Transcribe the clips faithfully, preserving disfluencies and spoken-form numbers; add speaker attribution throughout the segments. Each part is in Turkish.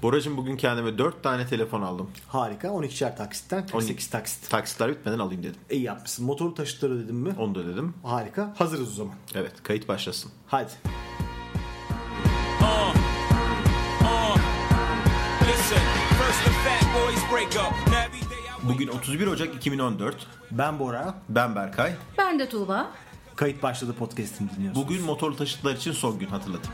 Speaker 1: Boracığım bugün kendime dört tane telefon aldım.
Speaker 2: Harika. on ikişer taksitten kırk sekiz taksit.
Speaker 1: Taksitler bitmeden alayım dedim.
Speaker 2: İyi yapmışsın. Motorlu taşıtları dedim mi?
Speaker 1: Onu da dedim.
Speaker 2: Harika. Hazırız o zaman.
Speaker 1: Evet, kayıt başlasın.
Speaker 2: Hadi.
Speaker 3: Uh, uh, listen, first the fat boys break up. Now every day I
Speaker 1: Bugün otuz bir Ocak iki bin on dört.
Speaker 2: Ben Bora.
Speaker 1: Ben Berkay.
Speaker 4: Ben de Tuğba.
Speaker 2: Kayıt başladı podcast'ini dinliyorsunuz.
Speaker 1: Bugün motorlu taşıtlar için son gün, hatırlatayım.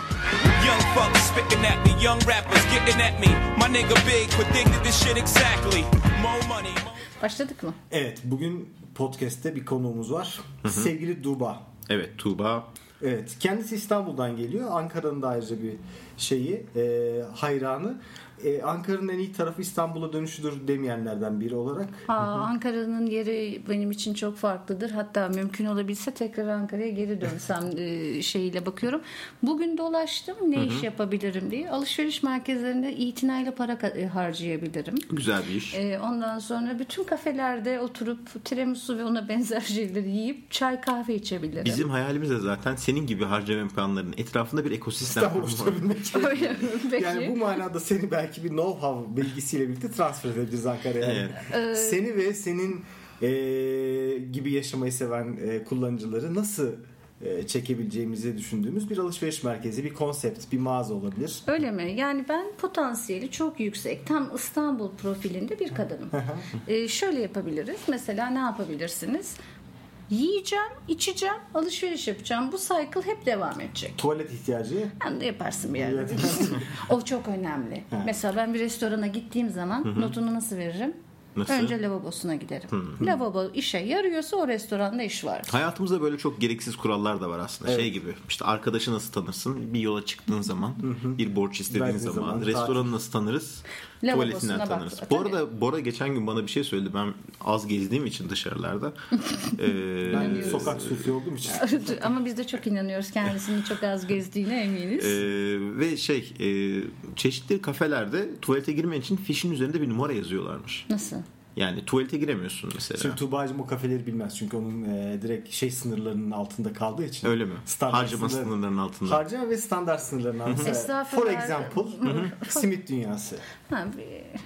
Speaker 3: young fellas spitting at me, young rappers getting at me. My nigga Big predicted this shit exactly. More money.
Speaker 4: Başladık mı?
Speaker 2: Evet. Bugün podcast'te bir konuğumuz var. Hı hı. Sevgili Duba.
Speaker 1: Evet, Tuğba.
Speaker 2: Evet. Kendisi İstanbul'dan geliyor. Ankara'nın da ayrıca bir şeyi, e, hayranı. Ee, Ankara'nın en iyi tarafı İstanbul'a dönüşüdür demeyenlerden biri olarak.
Speaker 4: Aa, Ankara'nın yeri benim için çok farklıdır. Hatta mümkün olabilse tekrar Ankara'ya geri dönsem e, şeyiyle bakıyorum. Bugün dolaştım ne Hı-hı. iş yapabilirim diye. Alışveriş merkezlerinde itinayla para harcayabilirim.
Speaker 1: Güzel bir iş.
Speaker 4: Ee, ondan sonra bütün kafelerde oturup tiramisu ve ona benzer şeyleri yiyip çay kahve içebilirim.
Speaker 1: Bizim hayalimiz de zaten senin gibi harcama imkanlarının etrafında bir ekosistem
Speaker 2: İstanbul oluşturabilmek.
Speaker 4: Peki.
Speaker 2: Yani bu manada seni belki bir know-how bilgisiyle birlikte transfer edebiliriz Ankara'ya.
Speaker 1: Evet.
Speaker 2: Ee, seni ve senin e, gibi yaşamayı seven e, kullanıcıları nasıl e, çekebileceğimizi düşündüğümüz bir alışveriş merkezi, bir konsept, bir mağaza olabilir.
Speaker 4: Öyle mi? Yani ben potansiyeli çok yüksek, tam İstanbul profilinde bir kadınım. ee, şöyle yapabiliriz. Mesela ne yapabilirsiniz? Yiyeceğim, içeceğim, alışveriş yapacağım. Bu cycle hep devam edecek.
Speaker 2: Tuvalet ihtiyacı.
Speaker 4: Ben de yaparsın bir yerde. O çok önemli. Mesela ben bir restorana gittiğim zaman Hı-hı. notunu nasıl veririm?
Speaker 1: Nasıl?
Speaker 4: Önce lavabosuna giderim. Hı-hı. Lavabo işe yarıyorsa o restoranda iş var.
Speaker 1: Hayatımızda böyle çok gereksiz kurallar da var aslında. Evet. Şey gibi. İşte arkadaşı nasıl tanırsın? Bir yola çıktığın zaman, Hı-hı. bir borç istediğin zaman, zaman, restoranı nasıl tanırız? Tuvaletinden tanırız. Bak, bu arada Bora geçen gün bana bir şey söyledi. Ben az gezdiğim için dışarılarda.
Speaker 2: ee, ben sokak sürüsü olduğum için.
Speaker 4: Ama biz de çok inanıyoruz kendisinin çok az gezdiğine eminiz.
Speaker 1: Ee, ve şey e, çeşitli kafelerde tuvalete girmen için fişin üzerinde bir numara yazıyorlarmış.
Speaker 4: Nasıl?
Speaker 1: Yani tuvalete giremiyorsun mesela.
Speaker 2: Şimdi Tuğba'cığım o kafeleri bilmez. Çünkü onun e, direkt şey sınırlarının altında kaldığı için.
Speaker 1: Öyle mi? Harcama
Speaker 2: sınırları,
Speaker 1: sınırlarının altında.
Speaker 2: Harcama ve standart sınırlarının altında. For example, simit dünyası.
Speaker 4: Ha, bir...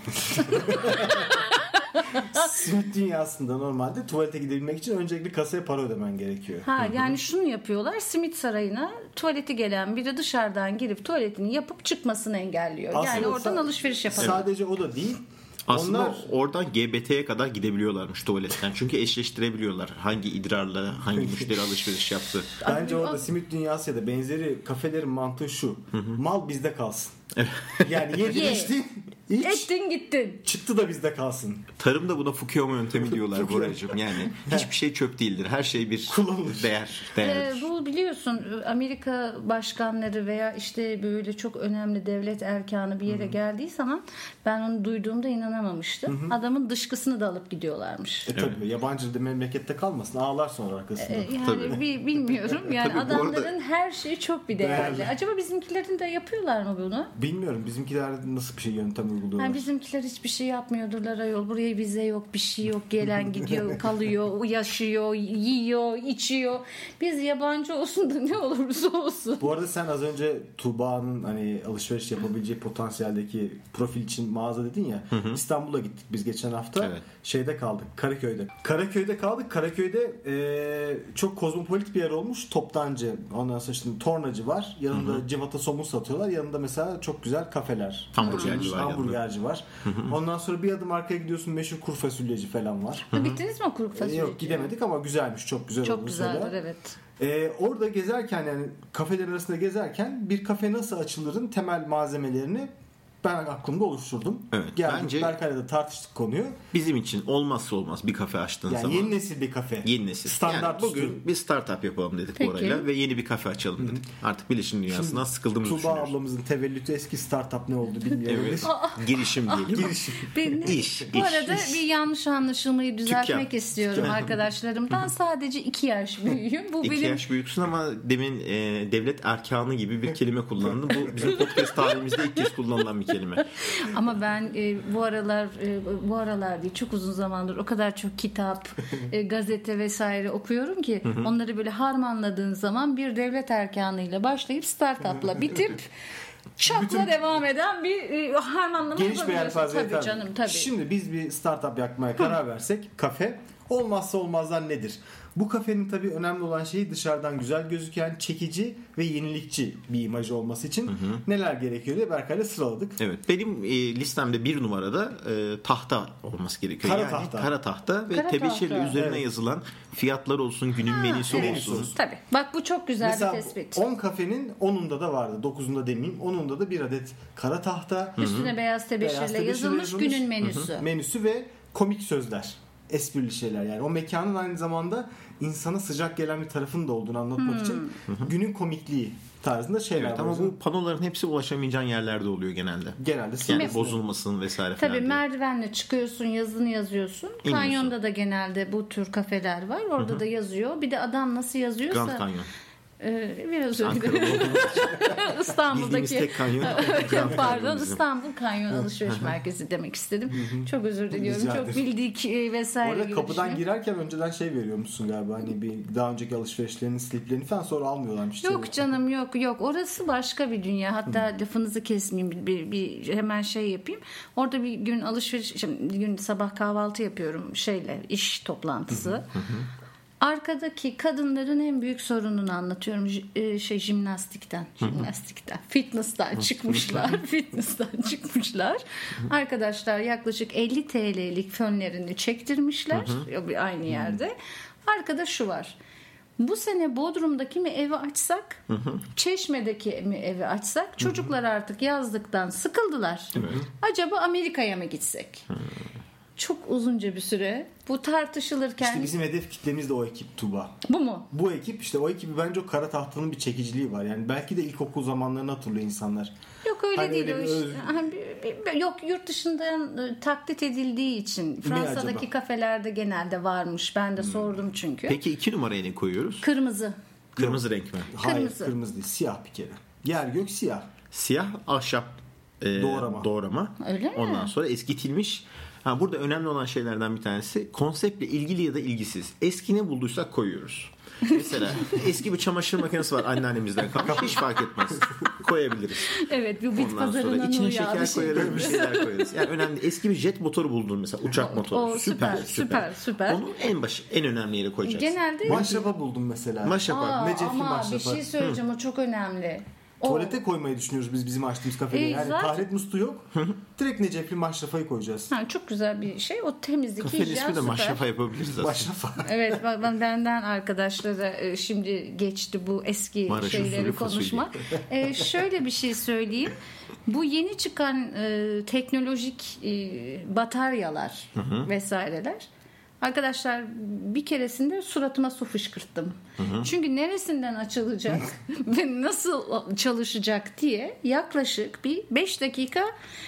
Speaker 2: Simit dünyasında normalde tuvalete gidebilmek için öncelikle kasaya para ödemen gerekiyor.
Speaker 4: Ha, yani şunu yapıyorlar. Simit sarayına tuvaleti gelen biri dışarıdan girip tuvaletini yapıp çıkmasını engelliyor. Aslında yani oradan alışveriş yapalım.
Speaker 2: Sadece o da değil.
Speaker 1: Aslında
Speaker 2: Onlar...
Speaker 1: oradan G B T'ye kadar gidebiliyorlarmış tuvaletten. Çünkü eşleştirebiliyorlar hangi idrarla hangi müşteri alışveriş yaptı.
Speaker 2: Bence orada simit dünyası ya da benzeri kafelerin mantığı şu. Hı hı. Mal bizde kalsın. Yani yedin
Speaker 4: Ye.
Speaker 2: içtin, iç,
Speaker 4: ettin gittin.
Speaker 2: Çıktı da bizde kalsın.
Speaker 1: Tarımda buna Fukuyama yöntemi diyorlar Boracığım. Yani hiçbir şey çöp değildir. Her şey bir
Speaker 2: kullanılır.
Speaker 1: Değer. Değerdir.
Speaker 4: Ee, bu biliyorsun Amerika başkanları veya işte böyle çok önemli devlet erkanı bir yere Hı-hı. geldiği zaman ben onu duyduğumda inanamamıştım. Hı-hı. Adamın dışkısını da alıp gidiyorlarmış.
Speaker 2: E tabii evet. Yabancı da memlekette kalmasın. Ağlar sonra arkasında.
Speaker 4: Ee, yani bir, bilmiyorum. Yani
Speaker 1: tabii
Speaker 4: adamların
Speaker 1: arada...
Speaker 4: her şeyi çok bir değerli.
Speaker 2: değerli.
Speaker 4: Acaba bizimkilerin de yapıyorlar mı bunu?
Speaker 2: Bilmiyorum. Bizimkiler nasıl bir şey yöntem uyguluyorlar?
Speaker 4: Yani bizimkiler hiçbir şey yapmıyordurlar ayol. Buraya vize yok, bir şey yok. Gelen gidiyor, kalıyor, yaşıyor, yiyor, içiyor. Biz yabancı olsun da ne olursa olsun.
Speaker 2: Bu arada sen az önce Tuğba'nın hani alışveriş yapabileceği potansiyeldeki profil için mağaza dedin ya. Hı hı. İstanbul'a gittik biz geçen hafta. Evet. Şeyde kaldık. Karaköy'de. Karaköy'de kaldık. Karaköy'de e, çok kozmopolit bir yer olmuş. Toptancı. Ondan sonra işte tornacı var. Yanında hı hı. civata somun satıyorlar. Yanında mesela çok güzel kafeler.
Speaker 1: Hamburgerci var.
Speaker 2: Hamburgerci var. Hı hı. Ondan sonra bir adım arkaya gidiyorsun, meşhur kuru fasulyeci falan var.
Speaker 4: Hı hı. Bittiniz mi kuru fasulyeci?
Speaker 2: Yok gidemedik ama güzelmiş. Çok güzel
Speaker 4: çok
Speaker 2: oldu.
Speaker 4: Çok güzeldir
Speaker 2: mesela.
Speaker 4: evet.
Speaker 2: Ee, orada gezerken yani kafeler arasında gezerken bir kafe nasıl açılırın temel malzemelerini ben aklımda oluşturdum.
Speaker 1: Evet,
Speaker 2: Geldik
Speaker 1: bence
Speaker 2: Berkay'la da tartıştık konuyu.
Speaker 1: Bizim için olmazsa olmaz bir kafe açtığın
Speaker 2: yani
Speaker 1: zaman.
Speaker 2: Yeni nesil bir kafe.
Speaker 1: Yeni nesil.
Speaker 2: Standart
Speaker 1: yani bugün
Speaker 2: üstü.
Speaker 1: bir startup yapalım dedik orayla ve yeni bir kafe açalım dedik. Hı-hı. Artık bilişim dünyasından
Speaker 2: Şimdi,
Speaker 1: sıkıldığımızı
Speaker 2: Tuğba
Speaker 1: düşünüyoruz.
Speaker 2: ablamızın tevellütü eski startup ne oldu bilmiyorum.
Speaker 1: Evet. Girişim diyelim.
Speaker 2: Girişim.
Speaker 4: Ben,
Speaker 1: iş,
Speaker 4: bu
Speaker 1: iş,
Speaker 4: arada
Speaker 1: iş.
Speaker 4: bir yanlış anlaşılmayı düzeltmek
Speaker 1: Tüken.
Speaker 4: istiyorum
Speaker 1: Tüken.
Speaker 4: arkadaşlarımdan. Sadece iki yaş büyüğüm. Bu
Speaker 1: iki
Speaker 4: benim...
Speaker 1: yaş büyüksün ama demin e, devlet erkanı gibi bir kelime kullandın. Bu bizim podcast tarihimizde ilk kez kullanılan bir kelime.
Speaker 4: Ama ben e, bu aralar e, bu aralar değil çok uzun zamandır o kadar çok kitap, e, gazete vesaire okuyorum ki hı hı. onları böyle harmanladığın zaman bir devlet erkanıyla başlayıp startupla bitip Çakla bütün, devam eden bir e, harmanlama
Speaker 2: geniş bir yelpaze.
Speaker 4: Tabii canım tabii.
Speaker 2: Şimdi biz bir startup yapmaya karar versek kafe olmazsa olmazlar nedir? Bu kafenin tabii önemli olan şeyi dışarıdan güzel gözüken, çekici ve yenilikçi bir imajı olması için hı hı. neler gerekiyor diye Berkay'la sıraladık.
Speaker 1: Evet. Benim e, listemde bir numarada e, tahta olması gerekiyor.
Speaker 2: Kara
Speaker 1: yani
Speaker 2: tahta.
Speaker 1: Kara tahta ve
Speaker 4: kara
Speaker 1: tebeşirle
Speaker 4: tahta.
Speaker 1: üzerine
Speaker 2: evet.
Speaker 1: yazılan fiyatlar olsun, günün ha, menüsü evet. olsun.
Speaker 4: Tabii. Bak bu çok güzel
Speaker 2: mesela
Speaker 4: bir tespit.
Speaker 2: on kafenin onunda da vardı. dokuzunda demeyeyim. onunda da bir adet kara tahta.
Speaker 4: Üstüne
Speaker 2: Hı-hı.
Speaker 4: beyaz tebeşirle, beyaz tebeşirle yazılmış, yazılmış günün menüsü. Hı-hı.
Speaker 2: Menüsü ve komik sözler. Esprili şeyler yani. O mekanın aynı zamanda insana sıcak gelen bir tarafının da olduğunu anlatmak hmm. için hı-hı. günün komikliği tarzında şeyler
Speaker 1: evet,
Speaker 2: var.
Speaker 1: Ama bu panoların hepsi ulaşamayacağın yerlerde oluyor genelde.
Speaker 2: Genelde.
Speaker 1: Yani bozulmasın vesaire
Speaker 4: falan. Tabii
Speaker 1: diye.
Speaker 4: Merdivenle çıkıyorsun, yazını yazıyorsun. İniyorsun. Kanyonda da genelde bu tür kafeler var. Orada hı-hı. da yazıyor. Bir de adam nasıl yazıyorsa.
Speaker 1: Grand Canyon.
Speaker 4: Ee, biraz öyle. İstanbul'daki
Speaker 1: tek kanyon.
Speaker 4: Pardon, İstanbul Kanyon Alışveriş Merkezi demek istedim. Çok özür diliyorum. Rica Çok bildik vesaire
Speaker 2: Orada
Speaker 4: gibi
Speaker 2: kapıdan
Speaker 4: düşünüyorum.
Speaker 2: girerken önceden şey veriyormuşsun galiba hani bir daha önceki alışverişlerini, sliplerini falan sonra almıyorlarmış.
Speaker 4: Yok canım yok yok. Orası başka bir dünya. Hatta hmm. lafınızı kesmeyeyim bir, bir hemen şey yapayım. Orada bir gün alışveriş şimdi bir gün sabah kahvaltı yapıyorum şeyle iş toplantısı. Arkadaki kadınların en büyük sorununu anlatıyorum. J- şey jimnastikten, jimnastikten, fitness'tan çıkmışlar, fitness'tan çıkmışlar. Arkadaşlar yaklaşık elli TL'lik fönlerini çektirmişler aynı yerde. Arkada şu var. Bu sene Bodrum'daki mi evi açsak, Çeşme'deki mi evi açsak, çocuklar artık yazlıktan sıkıldılar. Acaba Amerika'ya mı gitsek? Çok uzunca bir süre bu tartışılırken...
Speaker 2: İşte bizim hedef kitlemiz de o ekip Tuba.
Speaker 4: Bu mu?
Speaker 2: Bu ekip işte o ekibi bence o kara tahtanın bir çekiciliği var. Yani belki de ilkokul zamanlarını hatırlıyor insanlar.
Speaker 4: Yok öyle
Speaker 2: hani
Speaker 4: değil.
Speaker 2: öyle
Speaker 4: O
Speaker 2: öz...
Speaker 4: işte, hani, yok yurt dışından taklit edildiği için. Fransa'daki kafelerde genelde varmış. Ben de hmm. sordum çünkü.
Speaker 1: Peki iki numaraya ne koyuyoruz?
Speaker 4: Kırmızı.
Speaker 1: Kırmızı renk mi?
Speaker 2: Hayır
Speaker 4: kırmızı.
Speaker 2: kırmızı değil. Siyah bir kere. Yer gök siyah.
Speaker 1: Siyah ahşap e, doğrama. doğrama.
Speaker 4: Öyle mi?
Speaker 1: Ondan sonra eskitilmiş. Ha, burada önemli olan şeylerden bir tanesi konseptle ilgili ya da ilgisiz. Eski ne bulduysak koyuyoruz. Mesela eski bir çamaşır makinesi var anneannemizden kalmış. Hiç fark etmez. Koyabiliriz.
Speaker 4: Evet bu bit pazarından
Speaker 1: içine şeker
Speaker 4: şey
Speaker 1: koyarız, bir şeyler koyarız. Yani önemli. Eski bir jet motoru buldun mesela. Uçak
Speaker 4: o,
Speaker 1: motoru.
Speaker 4: O, süper, süper, süper, süper.
Speaker 1: Onu en baş, en önemli yere koyacaksın.
Speaker 4: Genelde
Speaker 2: maşrafa buldum mesela.
Speaker 1: Maşrafa.
Speaker 2: Necefli
Speaker 4: ama
Speaker 2: maşrafa.
Speaker 4: Bir şey söyleyeceğim o çok önemli. O.
Speaker 2: Tuvalete koymayı düşünüyoruz biz bizim açtığımız kafede. E, yani zaten... taharet musluğu yok. Direkt Necefli maşrafayı koyacağız.
Speaker 4: Ha, çok güzel bir şey. O temizlik,
Speaker 1: kafenin
Speaker 4: hijyen
Speaker 1: ismi de
Speaker 4: süper.
Speaker 1: maşrafa yapabiliriz aslında.
Speaker 2: Maşrafa.
Speaker 4: Evet ben benden arkadaşlara şimdi geçti bu eski
Speaker 1: Maraş
Speaker 4: şeyleri konuşmak. ee, şöyle bir şey söyleyeyim. Bu yeni çıkan e, teknolojik e, bataryalar hı hı. vesaireler. Arkadaşlar bir keresinde suratıma su fışkırttım. Hı hı. Çünkü neresinden açılacak ve nasıl çalışacak diye yaklaşık bir beş dakika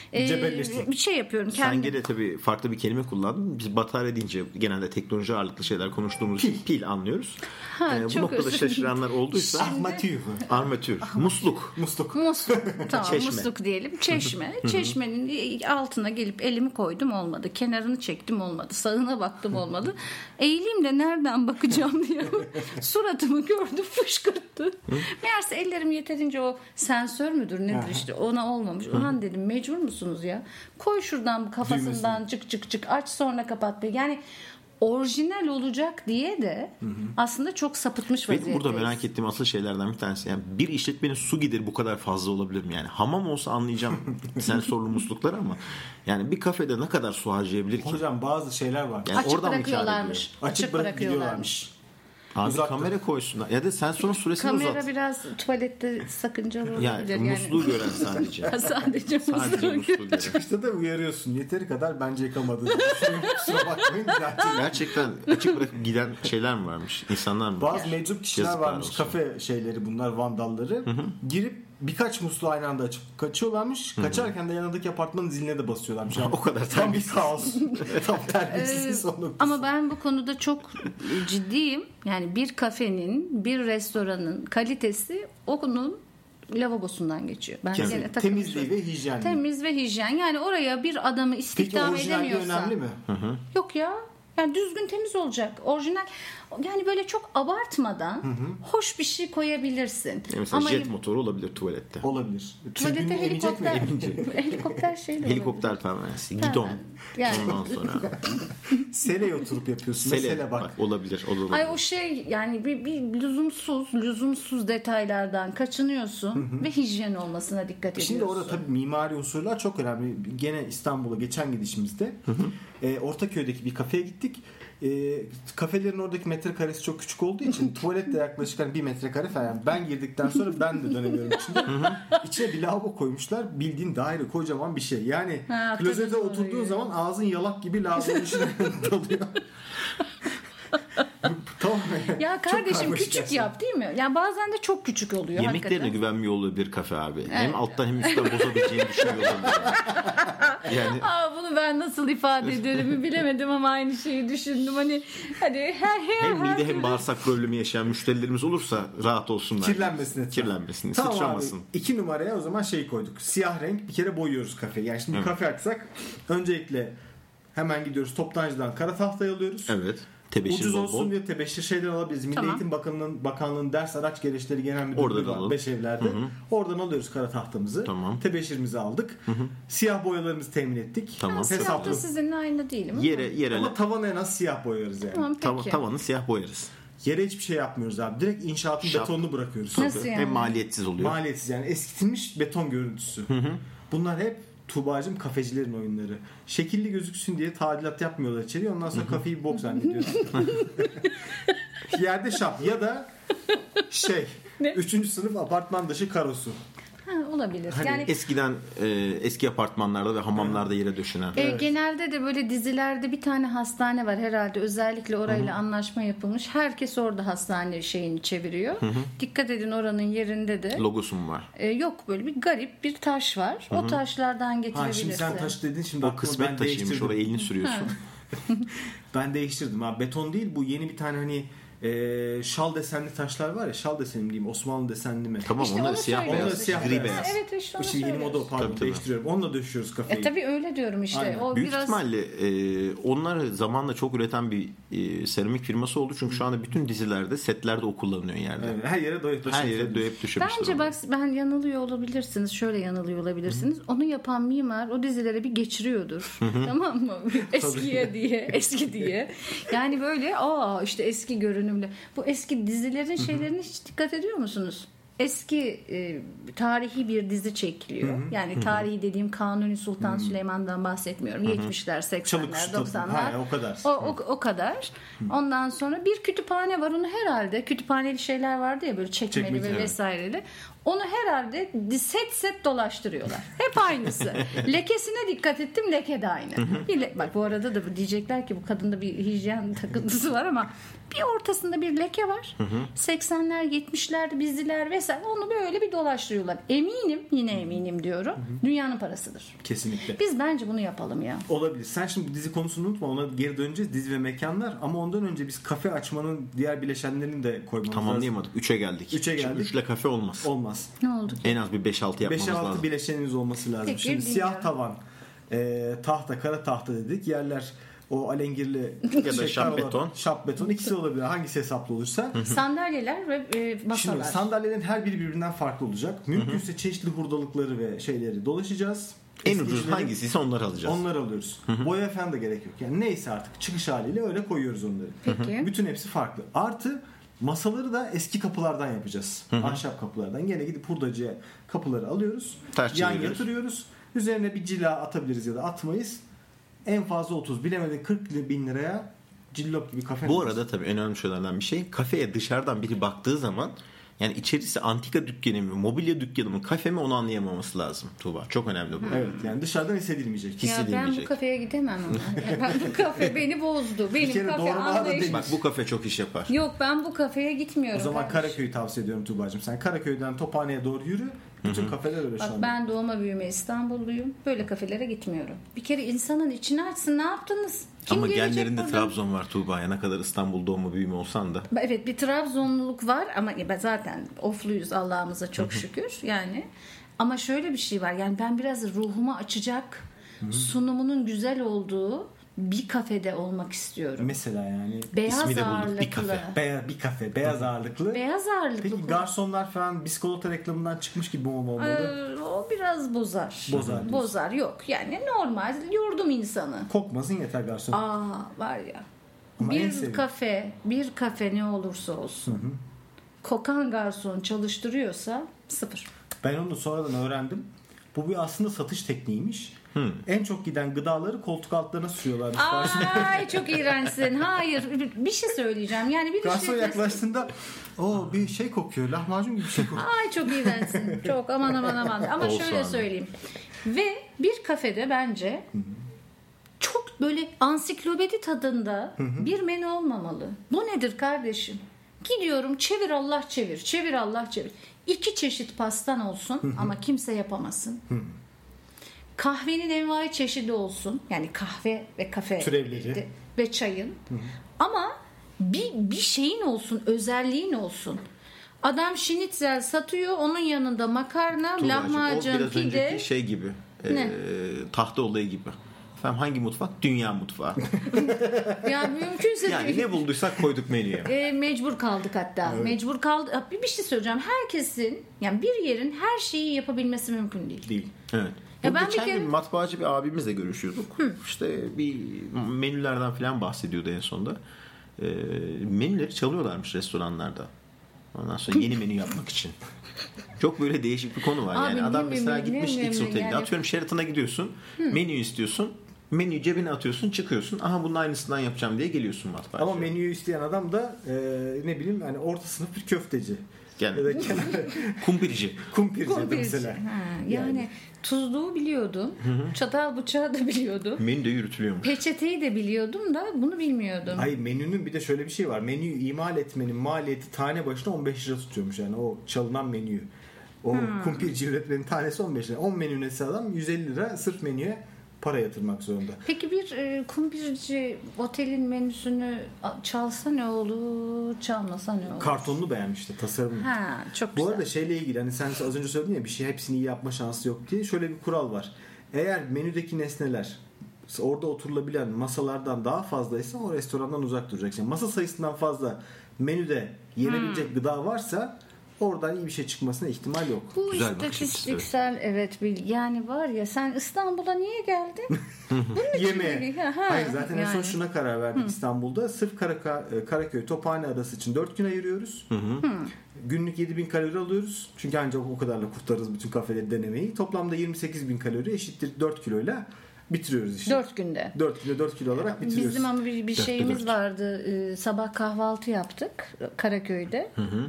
Speaker 4: e, bir şey yapıyorum.
Speaker 1: Sen
Speaker 4: Kendim.
Speaker 1: gene tabii farklı bir kelime kullandın. Biz batarya deyince genelde teknoloji ağırlıklı şeyler konuştuğumuz pil, pil anlıyoruz.
Speaker 4: Ha,
Speaker 1: ee, bu noktada şaşıranlar olduysa
Speaker 2: armatür.
Speaker 1: Armatür. Musluk.
Speaker 2: Musluk.
Speaker 4: Musluk. Tamam
Speaker 1: Çeşme.
Speaker 4: musluk diyelim. Çeşme. Çeşmenin altına gelip elimi koydum olmadı. Kenarını çektim olmadı. Sağına baktım olmadı. Eğileyim de nereden bakacağım diye suratımı gördü fışkırttı. Meğerse ellerim yeterince o sensör müdür nedir işte ona olmamış. Ulan dedim mecbur musunuz ya? Koy şuradan kafasından Düğmesi. çık çık çık aç sonra kapat. Yani orijinal olacak diye de hı hı. aslında çok sapıtmış vaziyetteyiz.
Speaker 1: Benim burada merak ettiğim asıl şeylerden bir tanesi yani bir işletmenin su gideri bu kadar fazla olabilir mi? Yani hamam olsa anlayacağım sensörlü muslukları ama yani bir kafede ne kadar su harcayabilir ki?
Speaker 2: Hocam bazı şeyler var.
Speaker 4: Yani açık bırakıyorlarmış.
Speaker 2: Açık, açık bırakıyorlarmış.
Speaker 1: Abi
Speaker 2: Uzakta.
Speaker 1: kamera koysunlar. Ya da sen sonra süresini
Speaker 4: kamera
Speaker 1: uzat.
Speaker 4: Kamera biraz tuvalette sakıncalı olabilir.
Speaker 1: Yani, yani. musluğu gören sadece.
Speaker 4: sadece musluğu,
Speaker 1: sadece musluğu gören.
Speaker 2: Çıkışta da uyarıyorsun. Yeteri kadar bence yıkamadın. Kusura bakmayın.
Speaker 1: Gerçekten açık bırakıp giden şeyler mi varmış? İnsanlar mı?
Speaker 2: Bazı meczup kişiler Yazıklar varmış. Olsun. Kafe şeyleri bunlar vandalları. Hı hı. Girip birkaç musluğu aynı anda açıp kaçıyorlarmış. Hı-hı. Kaçarken de yanındaki apartmanın ziline de basıyorlarmış. Yani
Speaker 1: o kadar
Speaker 2: tam bir kaos. Tam terbiyesiz
Speaker 4: ee, ama ben bu konuda çok ciddiyim. Yani bir kafenin, bir restoranın kalitesi onun lavabosundan geçiyor. Ben
Speaker 2: Kesin.
Speaker 4: Gene
Speaker 2: temizliği ve hijyen.
Speaker 4: Temiz ve hijyen. Yani oraya bir adamı istihdam edemiyorsa.
Speaker 2: Peki orijinalliği önemli mi?
Speaker 1: Hı-hı.
Speaker 4: Yok ya. Yani düzgün, temiz olacak. Orijinal, yani böyle çok abartmadan hı hı. hoş bir şey koyabilirsin.
Speaker 1: Yani mesela ama jet motoru olabilir tuvalette.
Speaker 2: Olabilir.
Speaker 4: Tuvalette helikopter helikopter şey de
Speaker 1: helikopter pervanesi, gidon. Yani. Ondan sonra
Speaker 2: seleye oturup yapıyorsun.
Speaker 1: Sele, Sele bak. bak olabilir, o da olabilir.
Speaker 4: Ay o şey yani bir, bir lüzumsuz lüzumsuz detaylardan kaçınıyorsun hı hı. ve hijyen olmasına dikkat ediyorsun.
Speaker 2: Şimdi orada tabii mimari unsurlar çok önemli. Gene İstanbul'a geçen gidişimizde hı hı. E, Ortaköy'deki bir kafeye gittik. E, kafelerin oradaki metrekaresi çok küçük olduğu için tuvalet de yaklaşık hani bir metrekare falan. Ben girdikten sonra ben de dönemiyorum içinde. İçine bir lavabo koymuşlar. Bildiğin daire kocaman bir şey. Yani ha, klozete oturduğun zaman ağzın yalak gibi lavabonun içine dalıyor.
Speaker 4: Tamam. Ya kardeşim küçük gerçekten. Yap değil mi? Yani bazen de çok küçük oluyor.
Speaker 1: Yemeklerine hakikaten. Güvenmiyor olabilir kafe abi. Evet. Hem alttan hem üstten bozabileceğini düşünüyor olabilir. Yani.
Speaker 4: Aa, bunu ben nasıl ifade ederimi bilemedim ama aynı şeyi düşündüm. Hani hani her her
Speaker 1: hem mide her hem bağırsak problemi yaşayan müşterilerimiz olursa rahat olsunlar.
Speaker 2: Kirlenmesin.
Speaker 1: Kirlenmesin.
Speaker 2: Tamam
Speaker 1: sıçramasın.
Speaker 2: Abi, iki numaraya o zaman şey koyduk. Siyah renk bir kere boyuyoruz kafeyi. Yani şimdi evet. kafe açsak öncelikle hemen gidiyoruz toptancıdan kara tahtayı alıyoruz.
Speaker 1: Evet.
Speaker 2: Tebeşir ucuz bol olsun bol. Diye tebeşir şeyden alabiliriz. Milli tamam. Eğitim Bakanlığı'nın Bakanlığı'nın ders araç gereçleri genel müdürlüğü var. Beş evlerde. Hı hı. Oradan alıyoruz kara tahtamızı. Tamam. Tebeşirimizi aldık. Hı hı. Siyah boyalarımızı temin ettik.
Speaker 4: Tamam. Siyah da sizinle aynı değil mi?
Speaker 1: Yere, yere.
Speaker 2: Ama tavanı en az siyah boyarız yani.
Speaker 4: Tamam,
Speaker 1: Tav- tavanı siyah boyarız.
Speaker 2: Yere hiçbir şey yapmıyoruz abi. Direkt inşaatın Şap. betonunu bırakıyoruz.
Speaker 4: Nasıl yani?
Speaker 1: Hem maliyetsiz oluyor.
Speaker 2: Maliyetsiz yani eskitilmiş beton görüntüsü. Hı hı. Bunlar hep Tuğba'cığım kafecilerin oyunları. Şekilli gözüksün diye tadilat yapmıyorlar içeriye. Ondan sonra kafeyi bok zannediyorsun. Yerde şap ya da şey ne? Üçüncü sınıf apartman dışı karosu.
Speaker 4: Ha, olabilir.
Speaker 1: Hani yani eskiden e, eski apartmanlarda ve hamamlarda yere döşenen.
Speaker 4: E, evet. Genelde de böyle dizilerde bir tane hastane var herhalde. Özellikle orayla Hı-hı. anlaşma yapılmış. Herkes orada hastane şeyini çeviriyor. Hı-hı. Dikkat edin oranın yerinde de.
Speaker 1: Logosu mu var?
Speaker 4: E, yok böyle bir garip bir taş var. Hı-hı. O taşlardan getirebilirsin.
Speaker 2: Ha, şimdi sen taş dedin. Şimdi
Speaker 1: o kısmet taşıymış. Oraya elini sürüyorsun.
Speaker 2: Ben değiştirdim. Ha, beton değil bu yeni bir tane hani Ee, şal desenli taşlar var ya, şal deseni mi diyeyim, Osmanlı desenli mi?
Speaker 1: Tamam işte onlar siyah beyaz,
Speaker 2: onlar siyah
Speaker 1: gri
Speaker 2: beyaz.
Speaker 4: Evet işte
Speaker 2: onu Şimdi yeni moda o, pardon tabii, değiştiriyorum. Tabii. Onunla döşüyoruz kafeyi.
Speaker 4: E tabii öyle diyorum işte. O
Speaker 1: Büyük
Speaker 4: biraz...
Speaker 1: ihtimalle e, onlar zamanla çok üreten bir e, seramik firması oldu. Çünkü şu anda bütün dizilerde, setlerde o kullanılıyor yerde.
Speaker 2: Evet, her yere doyup
Speaker 1: Her yere doyup düşürmüşler.
Speaker 4: Bence bak ben yanılıyor olabilirsiniz. Şöyle yanılıyor olabilirsiniz. Hı. Onu yapan mimar o dizilere bir geçiriyordur. Tamam mı? Eskiye diye, eski diye. Yani böyle aa işte eski görünümlü. Bu eski Eski dizilerin şeylerine hiç dikkat ediyor musunuz? Eski e, tarihi bir dizi çekiliyor. Hı hı. Yani tarihi dediğim Kanuni Sultan hı hı. Süleyman'dan bahsetmiyorum. Hı hı. yetmişler, seksenler, doksanlar.
Speaker 2: Ha, o kadar.
Speaker 4: O, o, o kadar. Hı. Ondan sonra bir kütüphane var. Onu herhalde kütüphaneli şeyler vardı ya böyle çekmeli Çekmece, ve evet. vesaireli. Onu herhalde set set dolaştırıyorlar. Hep aynısı. Lekesine dikkat ettim. Leke de aynı. Bir, bak bu arada da diyecekler ki bu kadında bir hijyen takıntısı var ama bir ortasında bir leke var. Hı hı. seksenler, yetmişler diziler vesaire. Onu böyle bir dolaştırıyorlar. Eminim, yine eminim diyorum. Hı hı. Dünyanın parasıdır.
Speaker 2: Kesinlikle.
Speaker 4: Biz bence bunu yapalım ya.
Speaker 2: Olabilir. Sen şimdi dizi konusunu unutma. Ona geri döneceğiz. Dizi ve mekanlar. Ama ondan önce biz kafe açmanın diğer bileşenlerini de koymamız lazım.
Speaker 1: Tamamlayamadık. Üçe geldik.
Speaker 2: Üçe geldik.
Speaker 1: Üçle kafe olmaz.
Speaker 2: Olmaz.
Speaker 4: Ne oldu ki?
Speaker 1: En az bir beş altı yapmamız lazım.
Speaker 2: beş altı bileşenimiz olması lazım. Peki, şimdi siyah ya. tavan, e, tahta, kara tahta dedik. Yerler o alengirli
Speaker 1: ya da şap beton.
Speaker 2: Şap beton ikisi olabilir. Hangisi hesaplı olursa.
Speaker 4: Sandalyeler ve e, masalar.
Speaker 2: Şimdi sandalyelerin her biri birbirinden farklı olacak. Mümkünse çeşitli hurdalıkları ve şeyleri dolaşacağız.
Speaker 1: En ucuz hangisiyse onları alacağız.
Speaker 2: Onları alıyoruz. Hı hı. Boya falan da gerek yok. Yani neyse artık çıkış haliyle öyle koyuyoruz onları.
Speaker 4: Peki.
Speaker 2: Bütün hepsi farklı. Artı masaları da eski kapılardan yapacağız. Hı hı. Ahşap kapılardan. Gene gidip hurdacıya kapıları alıyoruz.
Speaker 1: Ters
Speaker 2: yan yatırıyoruz. Üzerine bir cila atabiliriz ya da atmayız. En fazla otuz, bilemedin kırk bin liraya cillop gibi kafe.
Speaker 1: Bu arada tabii en önemli şeylerden bir şey. Kafeye dışarıdan biri baktığı zaman yani içerisi antika dükkanı mı, mobilya dükkanı mı, kafe mi onu anlayamaması lazım Tuğba. Çok önemli bu.
Speaker 2: Evet yani dışarıdan hissedilmeyecek.
Speaker 4: Ya
Speaker 2: hissedilmeyecek.
Speaker 4: ben bu kafeye gidemem ama. Ben bu kafe beni bozdu. Benim kafe anlayışım.
Speaker 1: Bak bu kafe çok iş yapar.
Speaker 4: Yok ben bu kafeye gitmiyorum.
Speaker 2: O zaman Karaköy'ü tavsiye ediyorum Tuğba'cığım. Sen Karaköy'den Tophane'ye doğru yürü. Bütün Hı-hı. kafeler öyle
Speaker 4: Bak,
Speaker 2: şu anda.
Speaker 4: Ben doğma büyüme İstanbulluyum. Böyle kafelere gitmiyorum. Bir kere insanın içini açsın. Ne yaptınız? Kim
Speaker 1: Ama genlerinde buradan? Trabzon var Tuğba'ya. Ne kadar İstanbul doğma büyüme olsan da.
Speaker 4: Evet bir Trabzonluluk var ama zaten ofluyuz Allah'ımıza çok Hı-hı. şükür. Yani ama şöyle bir şey var. Yani ben biraz ruhumu açacak, Hı-hı. sunumunun güzel olduğu bir kafede olmak istiyorum.
Speaker 2: Mesela yani.
Speaker 4: Beyaz
Speaker 1: İsmi de bulduk,
Speaker 4: ağırlıklı.
Speaker 1: bir kafe.
Speaker 2: Be- bir kafe. Beyaz ağırlıklı.
Speaker 4: Beyaz ağırlıklı.
Speaker 2: Peki garsonlar falan biskolata reklamından çıkmış gibi mi olmalı?
Speaker 4: Ee, o biraz bozar.
Speaker 2: Bozar diyorsun.
Speaker 4: Bozar yok. Yani normal yurdum insanı.
Speaker 2: Kokmasın yeter garson.
Speaker 4: Aa var ya.
Speaker 2: Ama en
Speaker 4: bir
Speaker 2: sevdiğim.
Speaker 4: kafe, bir kafe ne olursa olsun. Hı hı. Kokan garson çalıştırıyorsa sıfır.
Speaker 2: Ben onu sonradan öğrendim. Bu bir aslında satış tekniğiymiş. Hmm. En çok giden gıdaları koltuk altlarına sürüyorlar.
Speaker 4: Ay çok iğrençsin. Hayır bir şey söyleyeceğim. Yani bir
Speaker 2: garson
Speaker 4: şey
Speaker 2: yaklaştığında o bir şey kokuyor. Lahmacun gibi bir şey kokuyor.
Speaker 4: Ay çok iğrençsin. Çok aman aman aman. Ama
Speaker 1: Olsun
Speaker 4: şöyle
Speaker 1: abi.
Speaker 4: söyleyeyim. Ve bir kafede bence çok böyle ansiklopedi tadında bir menü olmamalı. Bu nedir kardeşim? Gidiyorum çevir Allah çevir. Çevir Allah çevir. İki çeşit pastan olsun ama kimse yapamasın. Kahvenin envai çeşidi olsun. Yani kahve ve kafe
Speaker 2: türevleri
Speaker 4: ve çayın. Ama bir bir şeyin olsun, özelliğin olsun. Adam şinitzel satıyor, onun yanında makarna,
Speaker 1: Tuğba'cığım,
Speaker 4: lahmacun,
Speaker 1: o biraz
Speaker 4: pide.
Speaker 1: önceki şey gibi. E, tahta olayı gibi. Efendim hangi mutfak? Dünya mutfağı.
Speaker 4: Yani mümkünse
Speaker 1: yani ne bulduysak koyduk menüye.
Speaker 4: E, mecbur kaldık hatta. Evet. Mecbur kaldık. Bir, bir şey söyleyeceğim. Herkesin, yani bir yerin her şeyi yapabilmesi mümkün değil.
Speaker 2: Değil.
Speaker 1: Evet.
Speaker 4: Ya
Speaker 1: ben
Speaker 4: geçen
Speaker 1: kere...
Speaker 4: gün
Speaker 1: matbaacı bir abimizle görüşüyorduk. Hı. İşte bir menülerden falan bahsediyordu en sonunda. E, menüleri çalıyorlarmış restoranlarda. Ondan sonra yeni menü yapmak için. Çok böyle değişik bir konu var. Abi, yani adam mesela gitmiş X otelde. Yani... Atıyorum Sheraton'a gidiyorsun. Hı. Menü istiyorsun. Menüyü cebine atıyorsun, çıkıyorsun. Aha bunun aynısından yapacağım diye geliyorsun matbaacı.
Speaker 2: Ama menüyü isteyen adam da e, ne bileyim hani orta sınıf bir köfteci.
Speaker 1: Yani. Ya da kumpirci.
Speaker 2: Kumpirci,
Speaker 4: Kumpirci.
Speaker 2: mesela.
Speaker 4: Ha, yani, yani tuzluğu biliyordum. Hı-hı. Çatal bıçağı da biliyordum.
Speaker 1: Menü de yürütülüyormuş.
Speaker 4: Peçeteyi de biliyordum da bunu bilmiyordum.
Speaker 2: Hayır, menünün bir de şöyle bir şey var. Menüyü imal etmenin maliyeti tane başına on beş lira tutuyormuş yani o çalınan menüyü. O hmm. kumpirci üretmenin tanesi on beş lira. on menü üretse adam yüz elli lira sırf menüye para yatırmak zorunda.
Speaker 4: Peki bir e, kumpirci otelin menüsünü çalsa ne olur, çalmasa ne olur?
Speaker 2: Kartonunu beğenmişti, tasarımını.
Speaker 4: Ha, çok
Speaker 2: Bu
Speaker 4: güzel.
Speaker 2: arada şeyle ilgili hani sen az önce söyledin ya bir şey hepsini iyi yapma şansı yok diye şöyle bir kural var. Eğer menüdeki nesneler orada oturulabilen masalardan daha fazlaysa o restorandan uzak duracaksın. Yani masa sayısından fazla menüde yenebilecek hmm. gıda varsa oradan iyi bir şey çıkmasına ihtimal yok.
Speaker 4: Bu güzel istatistiksel evet bilgi. Yani var ya sen İstanbul'a niye geldin?
Speaker 2: Yemeğe. Hayır zaten yani. En son şuna karar verdik Hı. İstanbul'da. Sırf Karaka, Karaköy Tophane arası için dört gün ayırıyoruz. Hı hı. Günlük yedi bin kalori alıyoruz. Çünkü ancak o kadarla kurtarırız bütün kafeleri denemeyi. Toplamda yirmi sekiz bin kalori eşittir dört kiloyla bitiriyoruz işte.
Speaker 4: dört günde.
Speaker 2: dört günde dört kilo olarak bitiriyoruz.
Speaker 4: Bizim ama bir, bir şeyimiz dört. vardı. Ee, sabah kahvaltı yaptık Karaköy'de. Hı hı.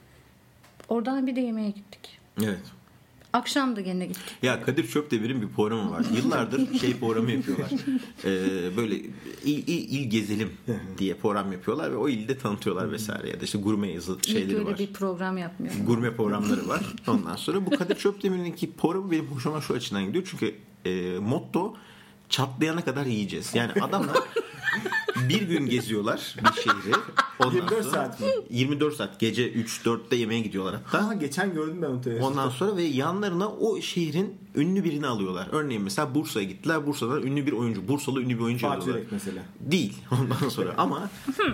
Speaker 4: Oradan bir de yemeğe gittik.
Speaker 1: Evet.
Speaker 4: Akşam da gene gittik.
Speaker 1: Ya Kadir Çöpdemir'in bir programı var. Yıllardır şey programı yapıyorlar. Ee, böyle il, il, il gezelim diye program yapıyorlar ve o ilde tanıtıyorlar vesaire. Ya da işte gurme yazı şeyleri
Speaker 4: İlk öyle
Speaker 1: var.
Speaker 4: bir program yapmıyor.
Speaker 1: Gurme programları var. Ondan sonra bu Kadir Çöpdemir'inki programı benim hoşuma şu açıdan gidiyor. Çünkü e, motto çatlayana kadar yiyeceğiz. Yani adamlar bir gün geziyorlar bir şehri. Ondan
Speaker 2: yirmi dört saat mi?
Speaker 1: yirmi dört saat. Gece üç dörtte yemeğe gidiyorlar hatta.
Speaker 2: Ha, geçen gördüm ben onu televizyonda.
Speaker 1: Ondan sonra ve yanlarına o şehrin ünlü birini alıyorlar. Örneğin mesela Bursa'ya gittiler. Bursa'dan ünlü bir oyuncu. Bursalı ünlü bir oyuncu
Speaker 2: Fatih
Speaker 1: alıyorlar.
Speaker 2: Yürek mesela.
Speaker 1: Değil. Ondan sonra ama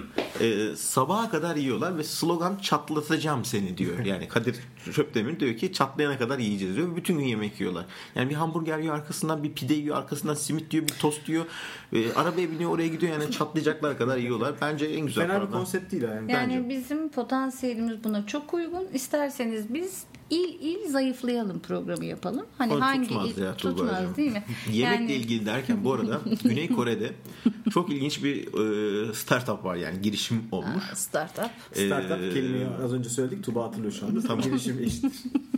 Speaker 1: e, sabaha kadar yiyorlar ve slogan çatlatacağım seni diyor. Yani Kadir Çöpdemir diyor ki çatlayana kadar yiyeceğiz diyor. Bütün gün yemek yiyorlar. Yani bir hamburger yiyor arkasından bir pide yiyor arkasından simit diyor bir tost diyor. E, arabaya biniyor oraya gidiyor yani çatlayacaklar kadar yiyorlar. Bence en güzel
Speaker 2: fena
Speaker 1: program.
Speaker 2: bir konsept değil yani.
Speaker 4: Yani
Speaker 1: Bence.
Speaker 4: bizim potansiyelimiz buna çok uygun. İsterseniz biz il il zayıflayalım programı yapalım. Hani
Speaker 1: o
Speaker 4: hangi
Speaker 1: tutmaz
Speaker 4: il
Speaker 1: ya,
Speaker 4: tutmaz değil mi?
Speaker 1: Yemekle
Speaker 4: yani...
Speaker 1: ilgili derken bu arada Güney Kore'de çok ilginç bir e, startup var yani girişim olmuş.
Speaker 4: Aa, startup.
Speaker 2: Ee, startup kelimeyi az önce söyledik. Tuba hatırlıyor şu anda. Tam girişim eşittir.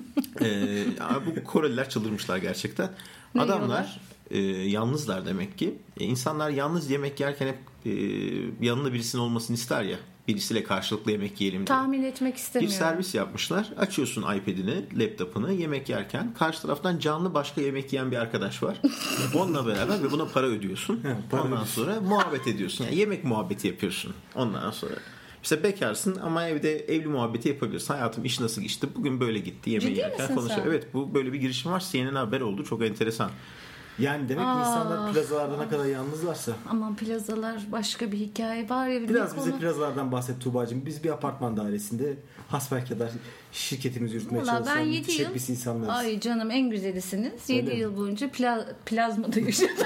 Speaker 1: e, bu Koreliler çıldırmışlar gerçekten. Ne Adamlar e, yalnızlar demek ki. E, insanlar yalnız yemek yerken hep e, yanında birisinin olmasını ister ya. Birisiyle karşılıklı yemek yiyelim diye.
Speaker 4: Tahmin etmek istemiyorum.
Speaker 1: Bir servis yapmışlar. Açıyorsun iPad'ini, laptopunu yemek yerken karşı taraftan canlı başka yemek yiyen bir arkadaş var. Onunla beraber ve buna para ödüyorsun. Ondan sonra muhabbet ediyorsun. Yani yemek muhabbeti yapıyorsun. Ondan sonra işte bekarsın ama evde evli muhabbeti yapabilirsin. Hayatım iş nasıl geçti? Bugün böyle gitti. Yemeği
Speaker 4: Ciddi
Speaker 1: yerken konuşuyor. Evet bu böyle bir girişim var. C N N haber oldu. Çok enteresan.
Speaker 2: Yani demek ki insanlar plazalarda ne kadar yalnızlarsa.
Speaker 4: Aman plazalar başka bir hikaye var ya.
Speaker 2: Biraz bize konu... plazalardan bahset Tuğba'cığım. Biz bir apartman dairesinde hasbelkader şirketimizi yürütmeye çalışan müthiş insanlarız.
Speaker 4: Ay canım en güzelisiniz. yedi yıl boyunca pla- plazmada yaşadım.